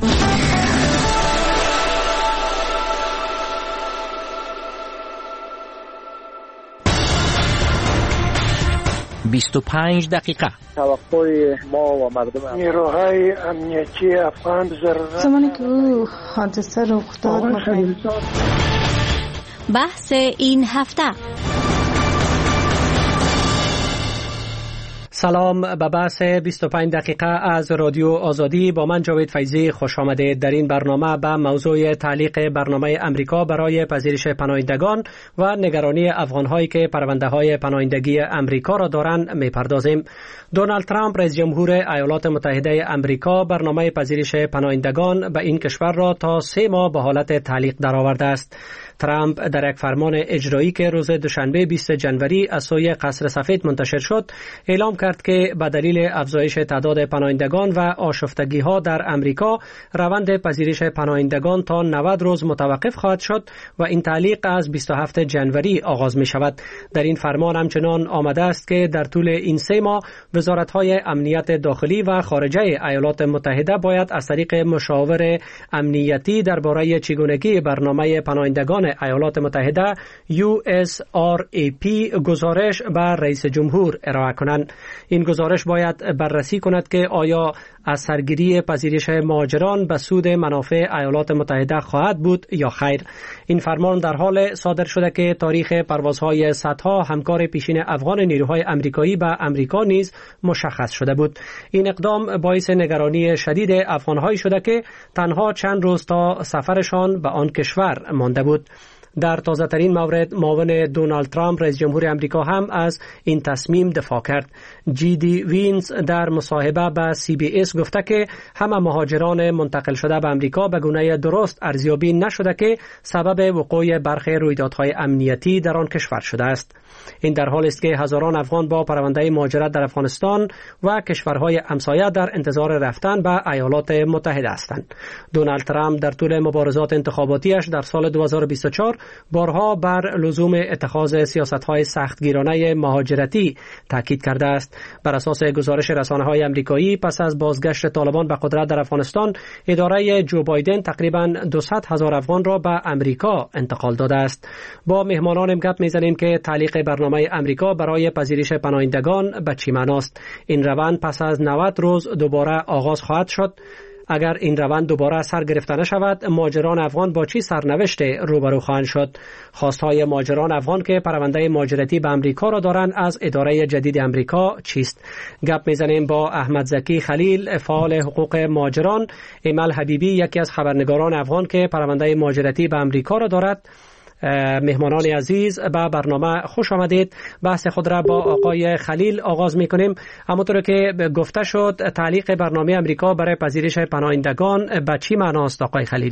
دقیقه توقع ما و مردم نیروهای امنیتی افغان زمانی که حادثه رخ داد بحث این هفته. سلام به بحث 25 دقیقه از رادیو آزادی. با من جاوید فیضی خوش آمدید. در این برنامه به موضوع تعلیق برنامه امریکا برای پذیرش پناهندگان و نگرانی افغان‌هایی که پرونده‌های پناهندگی امریکا را دارند می‌پردازیم. دونالد ترامپ رئیس جمهور ایالات متحده امریکا برنامه پذیرش پناهندگان به این کشور را تا 3 ماه به حالت تعلیق درآورده است. ترامپ در یک فرمان اجرایی که روز دوشنبه 20 جنوری از سوی قصر سفید منتشر شد اعلام کرد که به دلیل افزایش تعداد پناهندگان و آشفتگی‌ها در امریکا روند پذیرش پناهندگان تا 90 روز متوقف خواهد شد و این تعلیق از 27 جنوری آغاز می شود. در این فرمان همچنان آمده است که در طول این 3 ماه وزارت‌های امنیت داخلی و خارجه ایالات متحده باید از طریق مشاور امنیتی درباره چگونگی برنامه پناهندگان ایالات متحده USRAP گزارش به رئیس جمهور ارائه کنند. این گزارش باید بررسی کند که آیا از سرگیری پذیرش مهاجران به سود منافع ایالات متحده خواهد بود یا خیر. این فرمان در حال صادر شده که تاریخ پروازهای صدها همکار پیشین افغان نیروهای امریکایی به امریکا نیز مشخص شده بود. این اقدام باعث نگرانی شدید افغان‌هایی شده که تنها چند روز تا سفرشان به آن کشور مانده بود. در تازه ترین مورد معاون دونالد ترامپ رئیس جمهور امریکا هم از این تصمیم دفاع کرد. جی.دی. وینز در مصاحبه به CBS گفته که همه مهاجران منتقل شده به امریکا به گونه درست ارزیابی نشده که سبب وقوع برخی رویدادهای امنیتی در آن کشور شده است. این در حالی است که هزاران افغان با پرونده مهاجرت در افغانستان و کشورهای همسایه در انتظار رفتن به ایالات متحده هستند. دونالد ترامپ در طول مبارزات انتخاباتیش در سال 2024 بارها بر لزوم اتخاذ سیاست‌های سختگیرانه مهاجرتی تاکید کرده است. بر اساس گزارش رسانه‌های آمریکایی پس از بازگشت طالبان به قدرت در افغانستان، اداره جو بایدن تقریباً 200,000 افغان را به امریکا انتقال داده است. با مهمانانم گپ می‌زنیم که تعلیق برنامه امریکا برای پذیرش پناهندگان به چه معناست. این روند پس از 90 روز دوباره آغاز خواهد شد. اگر این روند دوباره سر گرفته نشود، مهاجران افغان با چه سرنوشتی روبرو خواهند شد؟ خواستهای مهاجران افغان که پرونده مهاجرتی به امریکا را دارند از اداره جدید امریکا چیست؟ گپ میزنیم با احمد زکی خلیل، فعال حقوق مهاجران، ایمل حبیبی، یکی از خبرنگاران افغان که پرونده مهاجرتی به امریکا را دارد. مهمانان عزیز، به برنامه خوش آمدید. بحث خود را با آقای خلیل آغاز می‌کنیم. همونطور که گفته شد، تعلیق برنامه امریکا برای پذیرش پناهندگان به چه معناست آقای خلیل؟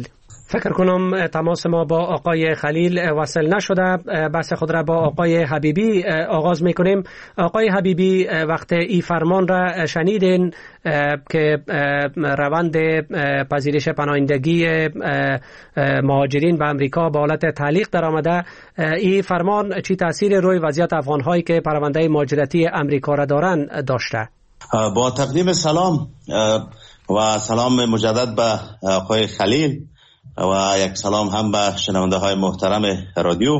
فکر کنم تماس ما با آقای خلیل وصل نشده. بحث خود را با آقای حبیبی آغاز میکنیم. آقای حبیبی، وقت این فرمان را شنیدین که روند پذیرش پناهندگی مهاجرین به امریکا به حالت تعلیق در آمده، این فرمان چی تأثیر روی وضعیت افغان‌هایی که پرونده مهاجرتی امریکا را دارن داشته؟ با تقدیم سلام و سلام مجدد به آقای خلیل و یک سلام هم به شنونده های محترم رادیو.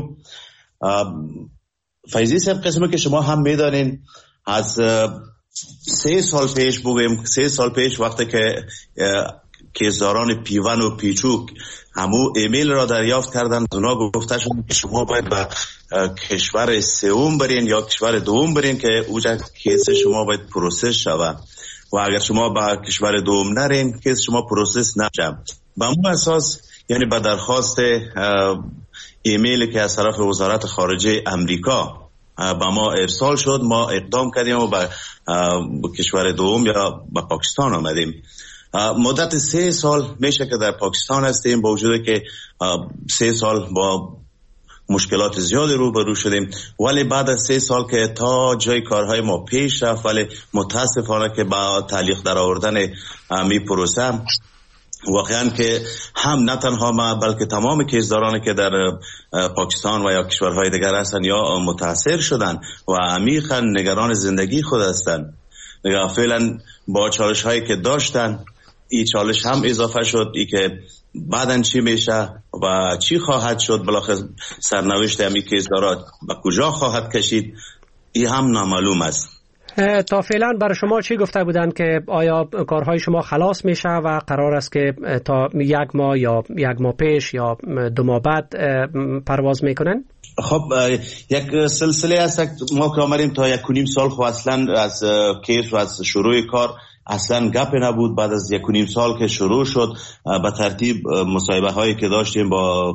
فیضی صاحب، قسمی که شما هم میدانین از 3 سال پیش بگویم 3 سال پیش وقتی که کیسداران پیون و پیچوک همو ایمیل را دریافت کردن، اونا گفته شد که شما باید به کشور سوم برین یا کشور دوم برین که اوجا کیس شما باید پروسس شود و اگر شما به کشور دوم نرین کیس شما پروسس نشه. به اون اساس یعنی به درخواست ایمیلی که از طرف وزارت خارجه امریکا به ما ارسال شد، ما اقدام کردیم و به کشور دوم یا به پاکستان آمدیم. مدت 3 سال میشه که در پاکستان هستیم، با وجود که 3 سال با مشکلات زیادی روبرو شدیم، ولی بعد از 3 سال که تا جای کارهای ما پیش رفت، ولی متاسفانه که با تعلیق در آوردن می پروسه واقعا که هم نه تنها ما بلکه تمام کیسدارانی که در پاکستان و یا کشورهای دیگر هستند یا متاثر شدن و عمیقا نگران زندگی خود هستند. فعلا با چالش هایی که داشتن این چالش هم اضافه شد، ای که بعدن چی میشه و چی خواهد شد، بالاخره سرنوشت همی کیسدارا به کجا خواهد کشید این هم نامعلوم است. تا فعلا برای شما چی گفته بودن که آیا کارهای شما خلاص میشه و قرار است که تا 1 ماه یا 1 ماه پیش یا 2 ماه بعد پرواز میکنن؟ خب یک سلسله است. ما که آمدیم تا 1.5 سال خب اصلا از کیس و از شروع کار اصلا گپ نبود. بعد از 1.5 سال که شروع شد به ترتیب مصاحبه هایی که داشتیم با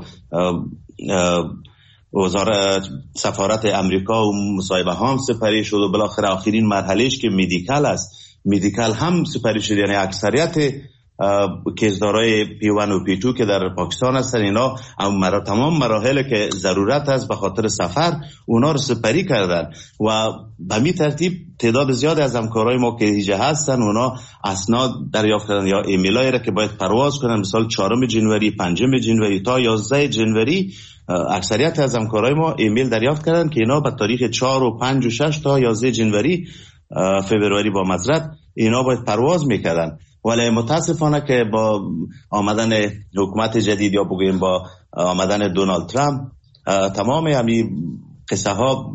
وزارت سفارت امریکا و مصاحبه هم سپری شد و بالاخره آخرین مرحلهش که مدیکال است، مدیکال هم سپری شد. یعنی اکثریت کیسدارای پیون و پیچو که در پاکستان هستن اینا تمام مراحل که ضرورت است به خاطر سفر اونا رو سپری کردن و به می ترتیب تعداد زیاد از همکارای ما که هیجه هستن اونا اسناد دریافت کردن یا ایمیلایی را که باید پرواز کنن، مثلا 4 جنوری، 5 جنوری تا 11 جنوری اکثریت از همکارای ما ایمیل دریافت کردن که اینا به تاریخ 4 و 5 و 6 تا 11 جنوری فوریه با معذرت اینا باید پرواز میکردن. ولی متاسفانه که با آمدن حکومت جدید یا بگویم با آمدن دونالد ترامپ تمام همین قصه ها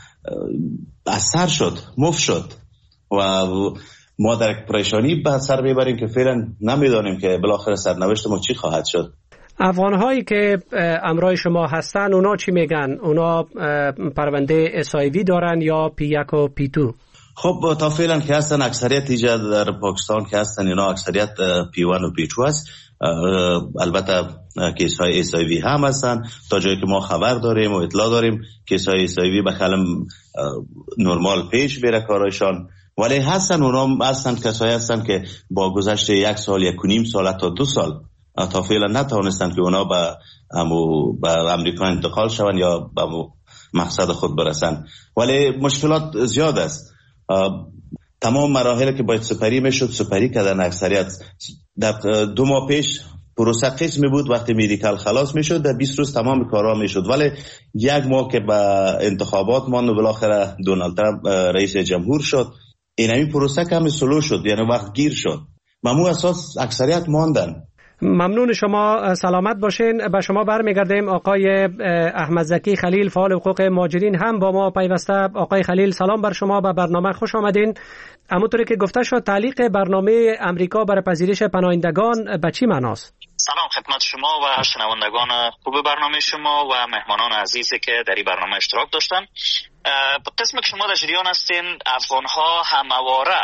اثر شد، مفت شد و ما در پریشانی به سر میبریم که فعلا نمیدانیم که بالاخره سرنوشت ما چی خواهد شد. افغان‌هایی که همراه شما هستن اونا چی میگن؟ اونا پرونده SIV دارن یا P1 و P2؟ خب تا فعلا که هستن اکثریت ایجاد در پاکستان که هستن اینا اکثریت P1 و P2 هست. البته کیس های SIV هم هستن. تا جایی که ما خبر داریم و اطلاع داریم کیس های SIV به خلم نرمال پیش بیره کارایشان، ولی هستن اونا هستن کسایی هستن که با گذشت 1 سال 1.5 سال تا 2 سال تا فعلا نتوانستن که اونا به امریکا انتقال شون یا به مقصد خود برسن. ولی مشکلات زیاد است. تمام مراحل که باید سپری میشد سپری کردن. اکثریت در 2 ماه پیش پروسه قسمی بود، وقتی مدیکال خلاص میشد در 20 روز تمام کارا میشد، ولی 1 ماه که به انتخابات ماند و بالاخره دونالد ترامپ رئیس جمهور شد این پروسه کمی سلو شد، یعنی وقت گیر شد. ممنون اساس اکثریت ماندن. ممنون شما، سلامت باشین. به شما برمیگردیم. آقای احمد زکی خلیل فعال حقوق مهاجرین هم با ما پیوسته. آقای خلیل سلام بر شما، به برنامه خوش آمدین. همونطوری که گفته شد تعلیق برنامه امریکا برای پذیرش پناهندگان به چی معناست؟ سلام خدمت شما و شنوندگان خوب برنامه شما و مهمانان عزیزی که در این برنامه اشتراک داشتن. قسم که شما در جریان هستین افغان‌ها همواره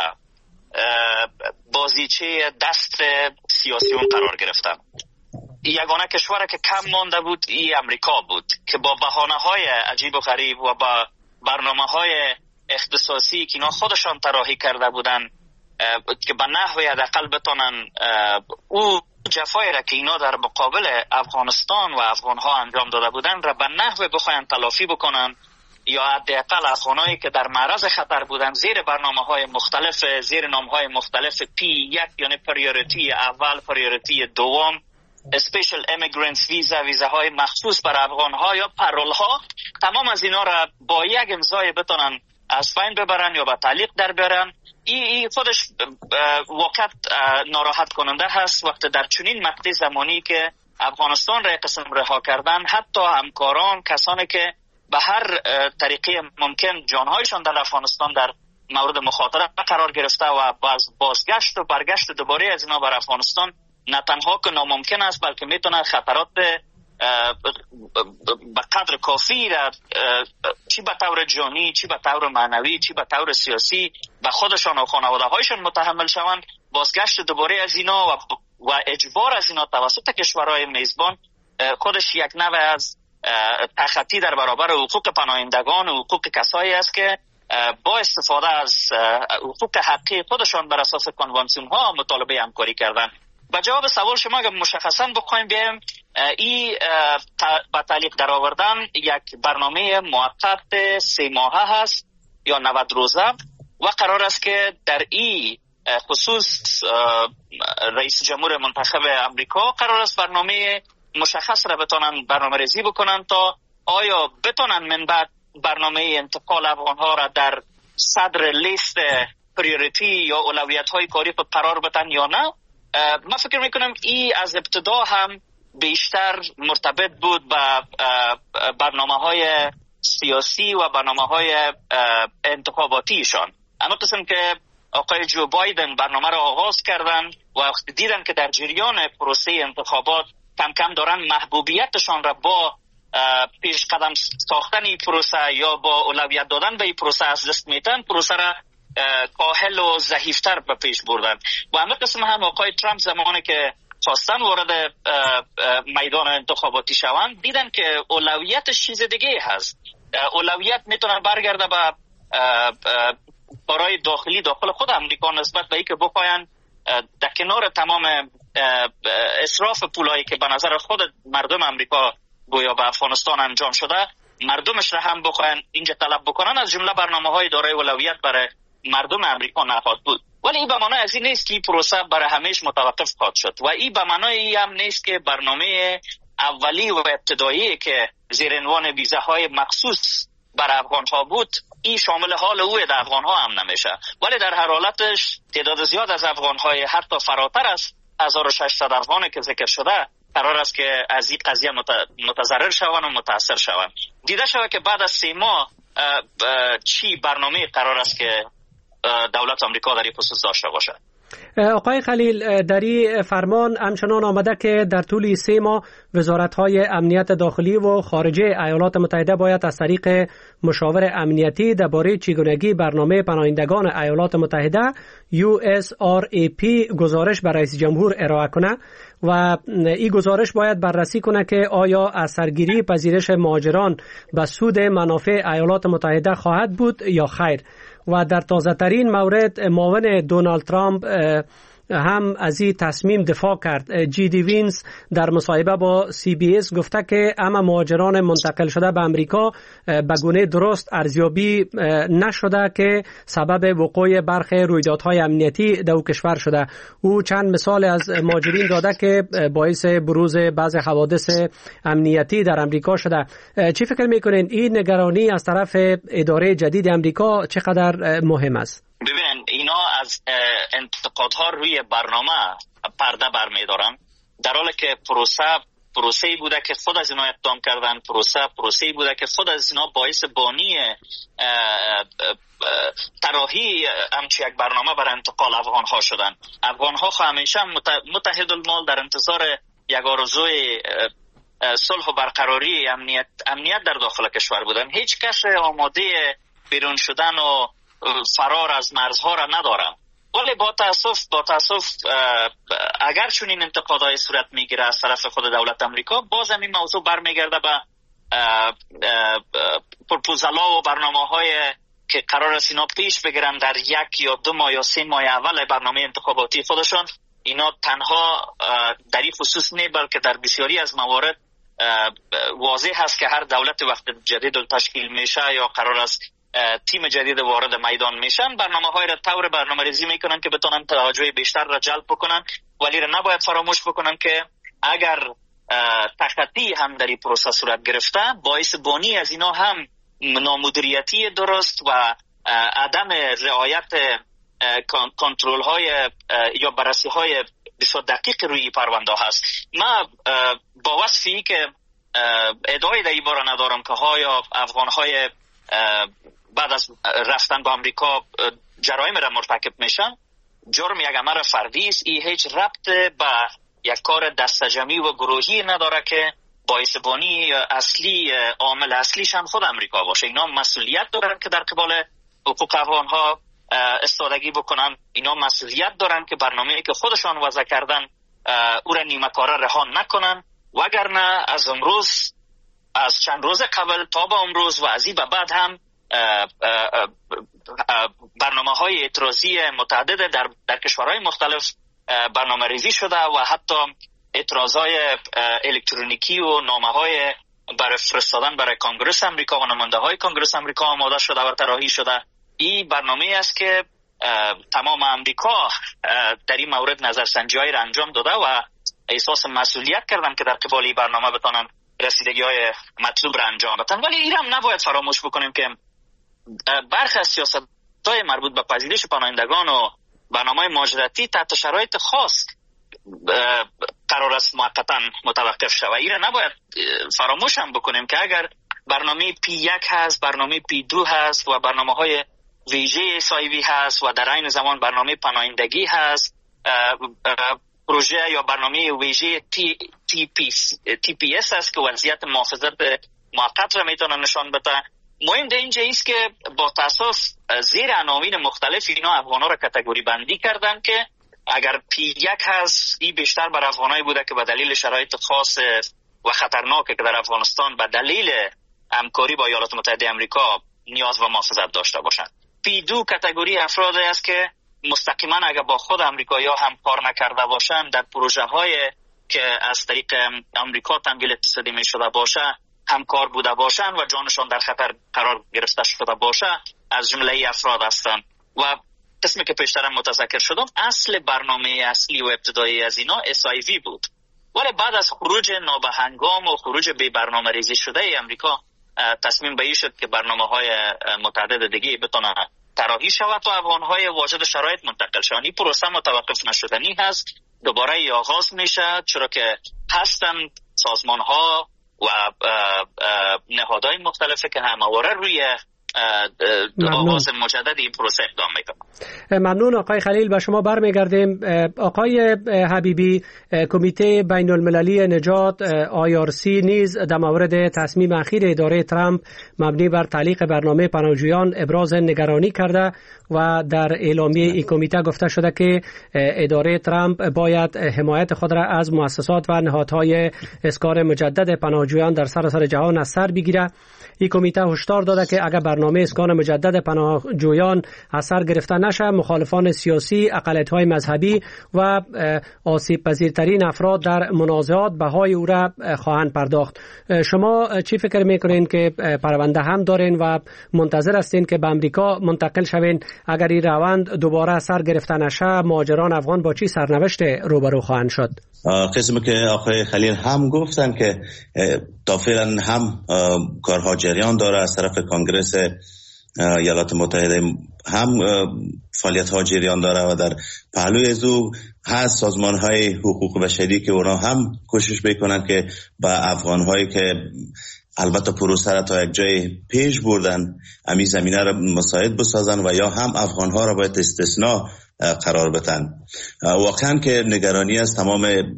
بازیچه دست سیاسیون قرار گرفتن. یگانه کشوری که کم مانده بود این امریکا بود که با بهانه‌های عجیب و غریب و با برنامه‌های اختصاصی که اینا خودشان طراحی کرده بودن که به نحوی حداقل بتونن او جفایی را که اینا در مقابل افغانستان و افغانها انجام داده بودن را به نحو بخواین تلافی بکنن، یا حداقل افغانایی که در معرض خطر بودن زیر برنامه‌های مختلف، زیر نام‌های مختلف P1 یعنی پریوریتی اول، پریوریتی دوم، اسپیشل امیگرنتس ویزا، ویزاهای مخصوص بر افغان‌ها یا پرول‌ها، تمام از اینا را با یک امضای بتونن از بین ببرن یا با تعلیق در بیارن. این خودش واقعا ناراحت کننده هست وقتی در چنین مقطع زمانی که افغانستان را قسم رها کردن، حتی همکاران، کسانی که به هر طریقه ممکن جانهایشان در افغانستان در مورد مخاطره قرار گرفته و بازگشت و برگشت دوباره از اینا بر افغانستان نه تنها که ناممکن است بلکه میتونه خطرات به قدر کافی را چی به طور جانی، چی به طور معنوی، چی به طور سیاسی به خودشان و خانواده هایشان متحمل شوند. بازگشت دوباره از اینا و اجبار از اینا توسط کشورهای میزبان خودش یک نوع از تخطی در برابر حقوق پناهندگان و حقوق کسایی است که با استفاده از حقوق حقی خودشان بر اساس کنوانسیون ها مطالبه همکاری کردن. با جواب سوال شما اگر مشخصا بخوایم بیایم، این با تعلیق در آوردن یک برنامه موقت 3 ماهه هست یا 90 روزه و قرار است که در این خصوص رئیس جمهور منتخب امریکا قرار است برنامه مشخص را بتونن برنامه ریزی بکنن تا آیا بتونن من بعد برنامه انتقال افغانها را در صدر لیست پریوریتی یا اولویت های کاری قرار بدن یا نه. من فکر میکنم این از ابتدا هم بیشتر مرتبط بود به برنامه های سیاسی و برنامه های انتخاباتیشان. اما قسم که آقای جو بایدن برنامه را آغاز کردن و دیدن که در جریان پروسه انتخابات کم کم دارن محبوبیتشان را با پیش قدم ساختن این پروسه یا با اولویت دادن به این پروسه از دست میتن، پروسه را کاهل و ضعیفتر به پیش بردن. و همه قسم هم آقای ترامپ زمانی که خواستن وارد میدان انتخاباتی شوند دیدن که اولویتش چیز دیگه هست. اولویت میتونه برگرده به کارهای داخلی داخل خود امریکا نسبت به اینکه بخواین در کنار تمام اسراف پولایی که به نظر خود مردم امریکا گویا به افغانستان انجام شده، مردمش را هم بخواین اینجا طلب بکنن، از جمله برنامه‌های دارای اولویت برای مردم امریکا نخواهد بود. ولی این به معنای از این نیست که این پروسه برای همیشه متوقف خواهد شد و این به معنای این هم نیست که برنامه اولی و ابتدایی که زیر عنوان ویزاهای مخصوص برای افغان‌ها بود این شامل حال او در افغان‌ها هم نمیشه. ولی در هر حالتش تعداد زیاد از افغان‌های حتی فراتر از 1600 افغانی که ذکر شده قرار است که از این قضیه متضرر شوند و متاثر شوند. دیده شود که بعد از 3 ماه چی برنامه قرار است که دولت آمریکا در این خصوص داشته باشد. آقای خلیل، در این فرمان همچنان آمده که در طول 3 ماه وزارت‌های امنیت داخلی و خارجه ایالات متحده باید از طریق مشاور امنیتی درباره چگونگی برنامه پناهندگان ایالات متحده USRAP گزارش به رئیس جمهور ارائه کنه و این گزارش باید بررسی کنه که آیا اثرگیری پذیرش مهاجران به سود منافع ایالات متحده خواهد بود یا خیر. و در تازه ترین مورد معاون دونالد ترامپ هم از این تصمیم دفاع کرد. جی دی وینز در مصاحبه با CBS گفته که اما مهاجران منتقل شده به امریکا به گونه درست ارزیابی نشده که سبب وقوع برخی رویدادهای امنیتی در کشور شده. او چند مثال از مهاجرین داده که باعث بروز بعض حوادث امنیتی در امریکا شده. چی فکر میکنین این نگرانی از طرف اداره جدید امریکا چقدر مهم است؟ ببین، اینا از انتقادها روی برنامه پرده برمیدارن، در حالی که پروسه‌ای بوده که خود از اینا اقدام کردن، پروسه‌ای بوده که خود از اینا باعث بانی طراحی همچی یک برنامه برای انتقال افغان‌ها شدن. افغان‌ها همیشه متحدالمال در انتظار یک آرزوی صلح و برقراری امنیت در داخل کشور بودن. هیچ کس آماده بیرون شدن و فرار از مرزها را ندارم. ولی با تاسف اگر چون این انتقادهای صورت میگیره از طرف خود دولت امریکا، باز هم این موضوع برمیگرده به پروپوزال‌ها و برنامه‌های که قرار است اینا پیش بگیرن در 1 یا 2 ماه یا 3 ماه اول برنامه انتخاباتی خودشان اینا تنها در این خصوص نه بلکه در بسیاری از موارد واضح هست که هر دولت وقت جدید تشکیل میشه یا قرار است تیم جدید وارد میدان میشن، برنامه‌های را طور برنامه‌ریزی میکنن که بتونن توجه بیشتر را جلب بکنن، ولی را نباید فراموش بکنن که اگر تخطی هم در این پروسه صورت گرفته باعث بانی از اینا هم نامدیریتی درست و عدم رعایت کنترل های یا بررسی های بسیار دقیق روی پرونده هست. ما با وصفی که ادعای در این باره ندارم که ها افغان های بعد از رفتن به امریکا جرایم را مرتکب میشن، جرم یک عمل فردی است، این هیچ ربط به یک کار دستجمعی و گروهی نداره که باعث بانی اصلی عامل اصلیش هم خود امریکا باشه. اینا مسئولیت دارن که در قبال حقوق افغان‌ها استادگی بکنن، اینا مسئولیت دارن که برنامه‌ای که خودشان وضع کردن او را نیمه کاره رها نکنن، وگرنه از امروز از چند روز قبل تا به امروز و از این به بعد هم برنامه‌های اعتراضی متعدد در کشورهای مختلف برنامه ریزی شده و حتی اعتراضهای الکترونیکی و نامه‌های برای فرستادن برای کنگره امریکا و نماینده‌های کنگره امریکا آماده شده و طراحی شده. این برنامه است که تمام امریکا در این مورد نظرسنجی‌هایی را انجام داده و احساس مسئولیت کردن که در قبال این برنامه بتونن رسیدگی‌های مطلوب را انجام بدن. ولی این هم نباید فراموش بکنیم که برخی از سیاست‌های مربوط به پذیرش پناهندگان و برنامه مهاجرتی تحت شرایط خاص قرار است موقتا متوقف شود. این را نباید فراموش هم بکنیم که اگر برنامه P1 هست، برنامه P2 هست و برنامه‌های ویژه SIV هست و در عین زمان برنامه پناهندگی هست، پروژه یا برنامه ویژه TPS هست که وضعیت محافظت موقت را میتونه نشان بده. مهم در اینجا است که با تاسف زیر عناوین مختلف اینا افغان‌ها را کاتگوری بندی کردن که اگر P1 هست این بیشتر بر افغانایی بوده که به دلیل شرایط خاص و خطرناکه که در افغانستان به دلیل همکاری با ایالات متحده آمریکا نیاز و محافظت داشته باشند. P2 کاتگوری افراد است که مستقیما اگر با خود آمریکایی‌ها هم کار نکرده باشند در پروژه‌های که از طریق آمریکا تمویل اقتصادی می‌شده باشه همکار بوده باشند و جانشان در خطر قرار گرفته شده باشه از جمله افراد هستند. و قسمی که پیشترم متذکر شدم اصل برنامه اصلی و ابتدایی از اینا SIV بود، ولی بعد از خروج نابهنگام و خروج بی برنامه ریزی شده امریکا تصمیم به این شد که برنامه‌های متعدد دیگه بتونه طراحی شود و افغان‌های واجد شرایط منتقل شوند. این پروسه متوقف نشدنی هست، دوباره آغاز میشه، چرا که هستن سازمان‌ها و نهادهای مختلفه که همواره روی آغاز مجدد این پروسه اقدام میکنه. ممنون آقای خلیل. به شما برمیگردیم. آقای حبیبی، کمیته بین المللی نجات IRC نیز در مورد تصمیم اخیر اداره ترامپ مبنی بر تعلیق برنامه پناهجویان ابراز نگرانی کرده و در اعلامیه این کمیته گفته شده که اداره ترامپ باید حمایت خود را از مؤسسات و نهادهای اسکان مجدد پناهجویان در سراسر جهان از سر بگیره. این کمیته هشدار داده که اگر برنامه اسکان مجدد پناهجویان از سر گرفته نشه، مخالفان سیاسی، اقلیت‌های مذهبی و آسیب پذیرترین افراد در منازعات بهای او را خواهند پرداخت. شما چی فکر میکنین که پرونده هم دارین و منتظر هستین که به امریکا منتقل شوین؟ اگر این روند دوباره سر گرفته نشه، مهاجران افغان با چی سرنوشت روبرو خواهند شد؟ قسمی که آقای خلیل هم گفتن که تا فعلا هم کارها جریان داره از طرف کنگرس ایالات متحده، هم فعالیت ها جریان داره و در پهلوی از او هست سازمان های حقوق بشری که اونا هم کوشش بکنن که با افغان هایی که البته پروسه را تا یک جای پیش بردن امی زمینه را مساعد بسازن و یا هم افغان ها را باید استثناء قرار بدن. واقعا که نگرانی است تمام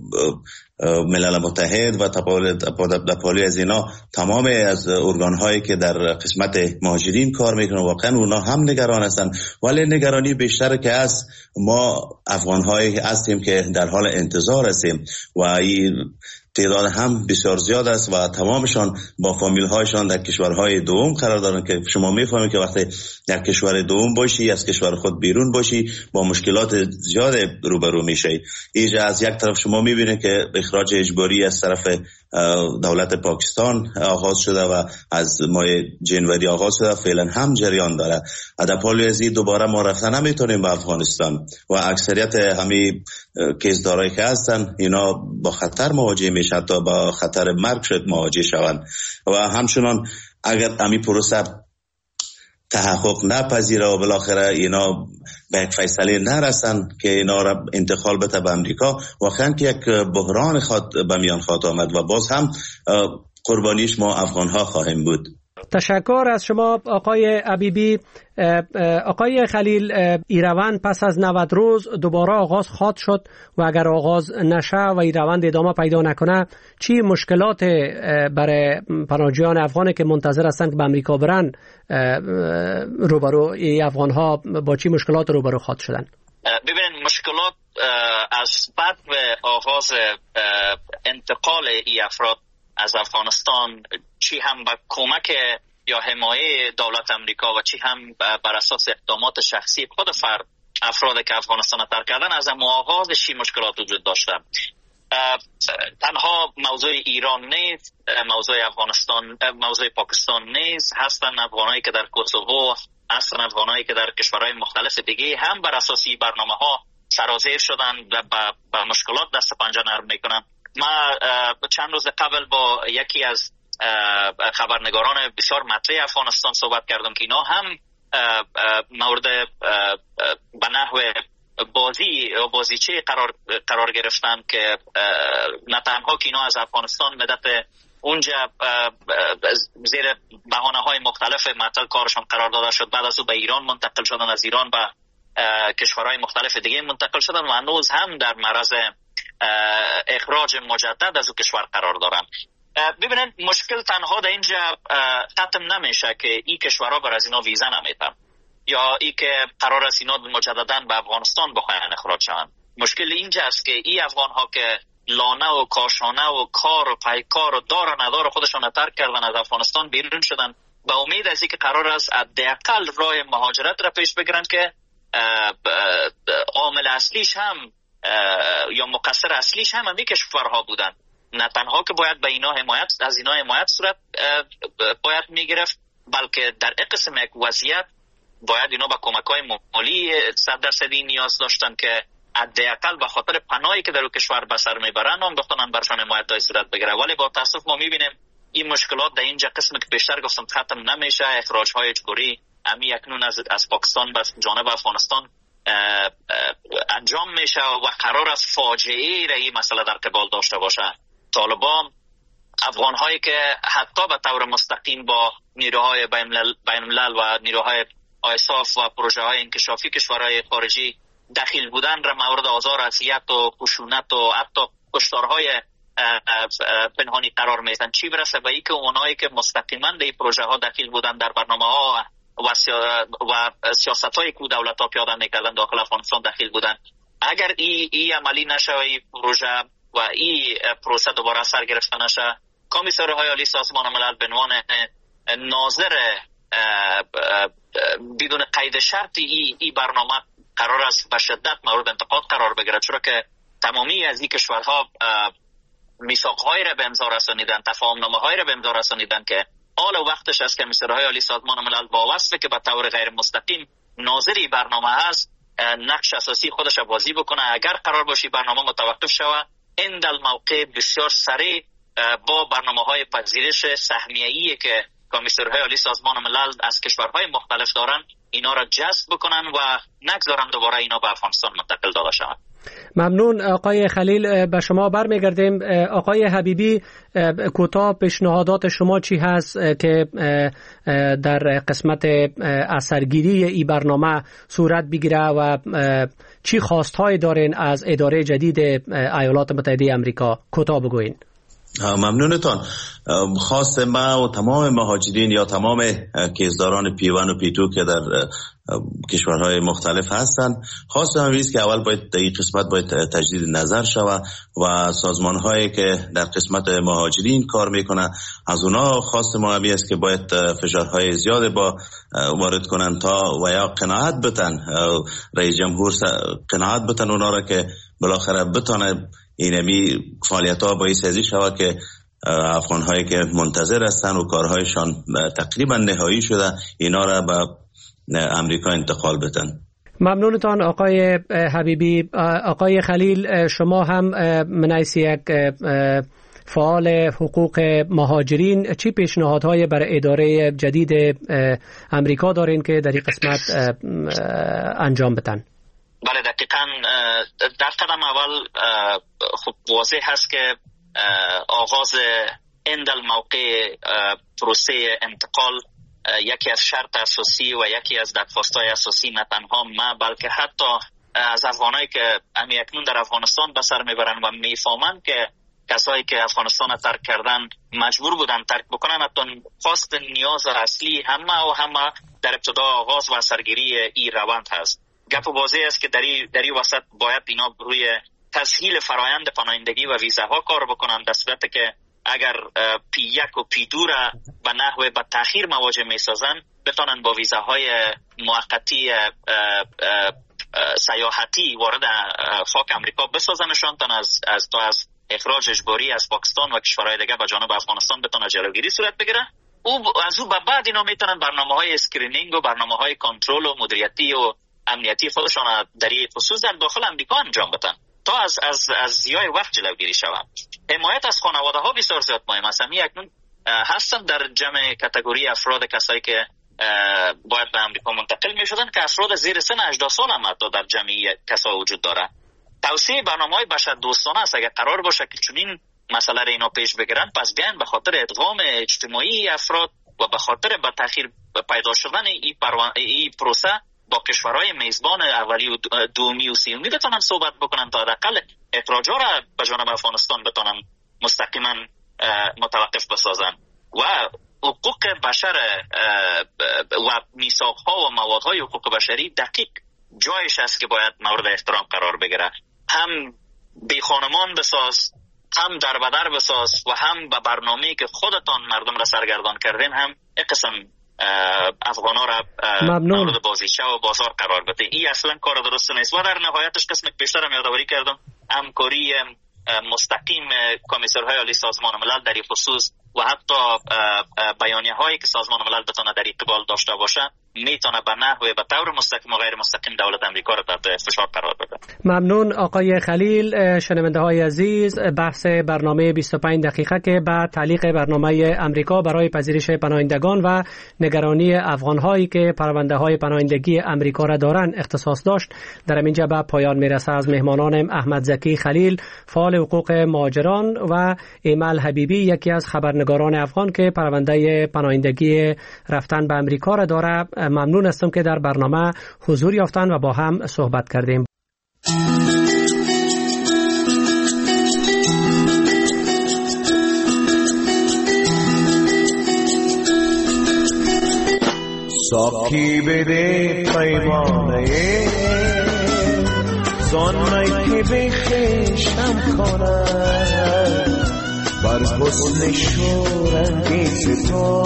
ملل متحد و تپالی از اینا، تمام از ارگان هایی که در قسمت مهاجرین کار میکنن واقعا اونا هم نگران هستن، ولی نگرانی بیشتر که از ما افغان هایی هستیم که در حال انتظار هستیم و این تعداد هم بسیار زیاد است و تمامشان با فامیل هایشان در کشورهای دوم قرار دارند که شما میفهمید که وقتی در کشور دوم باشی، از کشور خود بیرون باشی، با مشکلات زیاد روبرو میشی. اینجا از یک طرف شما میبینید که اخراج اجباری از طرف دولت پاکستان آغاز شده و از ماه جنوری آغاز شده، فعلا هم جریان داره. در پالی ازی دوباره ما رفتن نمیتونیم به افغانستان و اکثریت همین کیسدارایی که هستن اینا با خطر مواجه میشن تا با خطر مرگ شد مواجه شوند و همچنان اگر همین پروسه تحقق نپذیره و بالاخره اینا به یک فیصله نرسن که اینا را انتقال بده به امریکا، واقعا که یک بحران به میان خواهد آمد و باز هم قربانیش ما افغان ها خواهیم بود. تشکر از شما آقای حبیبی. آقای خلیل، این روند پس از 90 روز دوباره آغاز خواهد شد و اگر آغاز نشه و این روند ادامه پیدا نکنه چی مشکلات برای پناهجویان افغانی که منتظر هستند که به امریکا برن روبرو افغان ها با چی مشکلات روبرو خواهد شدن؟ ببینید مشکلات از بعد به آغاز انتقال این افراد از افغانستان چی هم با کمک یا حمایه دولت امریکا و چی هم بر اساس اقدامات شخصی خود افراد که افغانستان را ترک کردن از آغازش مشکلات وجود داشته. تنها موضوع ایران نیست، موضوع افغانستان، موضوع پاکستان نیست، هستن افغانایی که در کوسوو، هستن افغانایی که در کشورهای مختلف دیگه هم بر اساس برنامه‌ها سرازیر شدن و با مشکلات دست پنجه نرم میکنن. ما چند روز قبل با یکی از خبرنگاران بسیار مطرح افغانستان صحبت کردم که اینا هم مورد به نحو بازیچه قرار گرفتن که نه تنها که اینا از افغانستان مدت اونجا زیر بهانه‌های مختلف معطل کارشون قرار داده شد، بعد از او به ایران منتقل شدن، از ایران به کشورهای مختلف دیگه منتقل شدن و هنوز هم در معرض اخراج مجدد از او کشور قرار دارن. ببینید مشکل تنها در اینجا ختم نمیشه که این کشورها بر از اینا ویزا نمیدن یا ای که قرار است اینا مجددا به افغانستان بخواین اخراج شوند. مشکل اینجا است که این افغان ها که لانه و کاشانه و کار و پیکار و دار و ندار خودشان ترک کردن از افغانستان بیرون شدن به امید از اینکه قرار است حداقل راه مهاجرت را پیش بگیرن که عامل اصلیش هم یا مقصر اصلیش هم همین کشورها بودن. نه تنها که باید به اینا از اینا حمایت صورت باید میگرفت، بلکه در قسم یک وضعیت باید اینا با کمک‌های مالی 100% نیاز داشتن که حداقل به خاطر پناهی که در اون کشور به سر میبرن هم بتونن برشان حمایت صورت بگیره. ولی با تاسف ما میبینیم این مشکلات در اینجا قسمی که بیشتر گفتم ختم نمیشه. اخراج‌های اجباری امی اکنون از پاکستان به جانب افغانستان انجام میشه و قرار است فاجعه را این مسئله در قبال داشته باشه. طالبان افغان‌هایی که حتی به طور مستقیم با نیروهای بین‌الملل و نیروهای آیساف و پروژه‌های انکشافی کشورهای خارجی دخیل بودن را مورد آزار، اذیت و خشونت و حتی کشتارهای پنهانی قرار میدن. چی برسه به اینکه اونایی که مستقیما در این پروژه‌ها دخیل بودن در برنامه‌ها و سیاست‌هایی که دولت‌ها پیاده می‌کردن داخل افغانستان دخیل بودن. اگر این عملی نشه این پروژه و این پروسه دوباره سر گرفته نشه، کمیسرهای عالی سازمان ملل به عنوان ناظر بدون قید شرطی این برنامه قرار است به شدت مورد انتقاد قرار بگیرد، چرا که تمامی از این کشورها میثاق‌هایی را به امضا رسانیدن، تفاهم‌نامه‌هایی را به امضا رسانیدن که حال وقتش است که کمیسرهای عالی سازمان ملل با وصفه که به طور غیر مستقیم ناظری برنامه هست نقش اساسی خودش بازی بکنه. اگر قرار باشی برنامه متوقف شود، این در موقع بسیار سریع با برنامه‌های پذیرش سهمیه‌ای که کمیسرهای عالی سازمان ملل از کشورهای مختلف دارن اینا را جذب بکنن و نگذارن دوباره اینا به افغانستان منتقل داده شوند. ممنون آقای خلیل. به شما برمیگردیم. آقای حبیبی، کوتاه پیشنهادات شما چی هست که در قسمت اثرگیری این برنامه صورت بگیره و چی خواستهای دارین از اداره جدید ایالات متحده آمریکا؟ کوتاه بگوین. ممنونتان. خواست ما و تمام مهاجرین یا تمام کیسداران پیوند و پیتو که در کشورهای مختلف هستند، خواست ما است که اول باید در این قسمت باید تجدید نظر شود و سازمان‌هایی که در قسمت مهاجرین کار میکنن از اونا خواست ما است که باید فشارهای زیاد با وارد کنن تا و یا قناعت بتن رئیس جمهور قناعت بتن اونا را که بالاخره بتونه اینمی فعالیت‌ها باعث ازی شود که افغان‌هایی که منتظر هستن و کارهایشان تقریبا نهایی شده اینا را به امریکا انتقال بدن. ممنونتان آقای حبیبی. آقای خلیل، شما هم من حیث یک فعال حقوق مهاجرین چی پیشنهادهای برای اداره جدید امریکا دارین که در این قسمت انجام بدن؟ بله دقیقاً. در قدم اول خب واضح هست که آغاز اندل موقع پروسه انتقال یکی از شرط اساسی و یکی از دادخواست‌های اساسی نه تنها ما بلکه حتی از افغانایی که اکنون در افغانستان به سر میبرن و میفهمن که کسایی که افغانستان را ترک کردن مجبور بودن ترک بکنن، حتی خواست نیاز اصلی همه در ابتدا آغاز و سرگیری این روند هست. گپ واضح است که در این وسط باید اینا روی تسهیل فرایند پناهندگی و ویزاها کار بکنن، در صورتی که اگر P1 و P2 را به نحو به تأخیر مواجه میسازن بتونن با ویزاهای موقتی سیاحتی وارد خاک امریکا بسازنشان تا از اخراج اجباری از پاکستان و کشورهای دیگه به جانب افغانستان بتونه جلوگیری صورت بگیره. از او به بعد اینا میتونن برنامه‌های اسکرینینگ و برنامه‌های کنترل و مدیریتی و امنیتی خودشان در این خصوص در داخل امریکا انجام بدن تا از ضیاع وقت جلوگیری شود. حمایت از خانواده ها بسیار زیاد مهم است. اکنون هستن در جمع کاتگوری افراد کسایی که باید به امریکا منتقل می شدن که افراد زیر سن 18 سال هم حتی در جمعی کسا وجود داره. توسعه برنامه‌های بشر دوستانه است. اگر قرار باشه که چنین مسئله را اینا پیش بگیرن پس بیان به خاطر ادغام اجتماعی افراد و به خاطر به تأخیر پیدا شدن این پروسه با کشورهای میزبان اولی و دومی و سیومی بتونن صحبت بکنن تا حداقل اخراج‌ها را به جانب افغانستان بتونن مستقیما متوقف بسازن و حقوق بشر و میثاق‌ها و موادهای حقوق بشری دقیق جایش است که باید مورد احترام قرار بگیره. هم بی خانمان بساز، هم در بدر بساز و هم به برنامه‌ای که خودتان مردم را سرگردان کردین هم قسم افغانا را مورد بازیچه و بازار قرار بده. این اصلا کار درست نیست. و در نهایتش قسم پیشترم یادآوری کردم همکاری مستقیم کمیسرهای عالی سازمان ملل در این خصوص و حتی بیانیه هایی که سازمان ملل بتونه در قبال داشته باشه میتونه به نحوه به طور مستقیم و غیر مستقیم دولت امریکا را تحت فشار قرار بده. ممنون آقای خلیل. شنونده های عزیز، بحث برنامه 25 دقیقه که به تعلیق برنامه امریکا برای پذیرش پناهندگان و نگرانی افغان هایی که پرونده های پناهندگی امریکا را دارند اختصاص داشت در اینجا به پایان میرسه. از مهمانانم احمد زکی خلیل، فعال حقوق مهاجران، و ایمل حبیبی، یکی از خبرنگاران افغان که پرونده پناهندگی رفتن به امریکا را داره، ممنون هستم که در برنامه حضور یافتن و با هم صحبت کردیم. ساقی بده پیمانه زانمایی که بخشم کنم بر حسن شورانگیز تو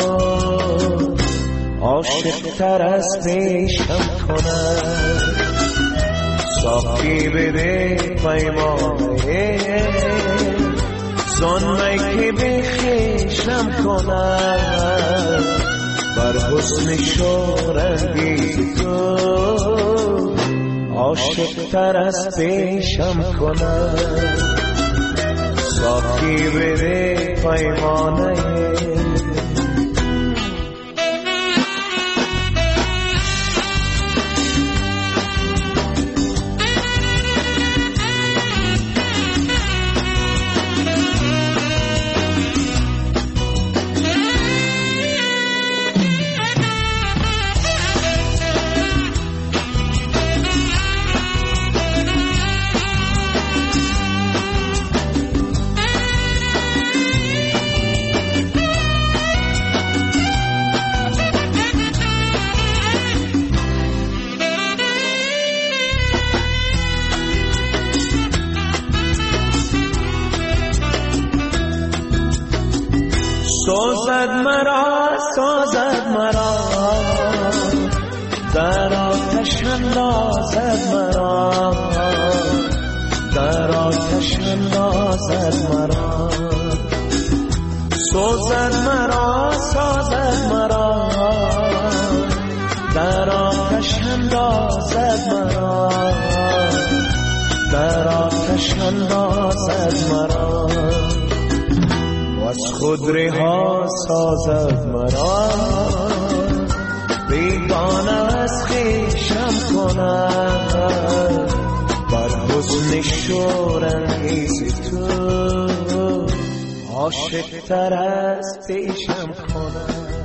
عاشق تر از پیشم کنم. ساقی بده پیمانه زانمایی که بخشم کنم بر حسن شورانگیز تو عاشق تر از پیشم کنم. ساقی بده پیمانه سازد مرا در آتش اندازد مرا در آتش اندازد مرا سازد مرا در آتش اندازد مرا در آتش اندازد مرا از خود رها سازد مرا بیگانه از خویشم کند بر حسن شورانگیز تو عاشق تر از پیشم کند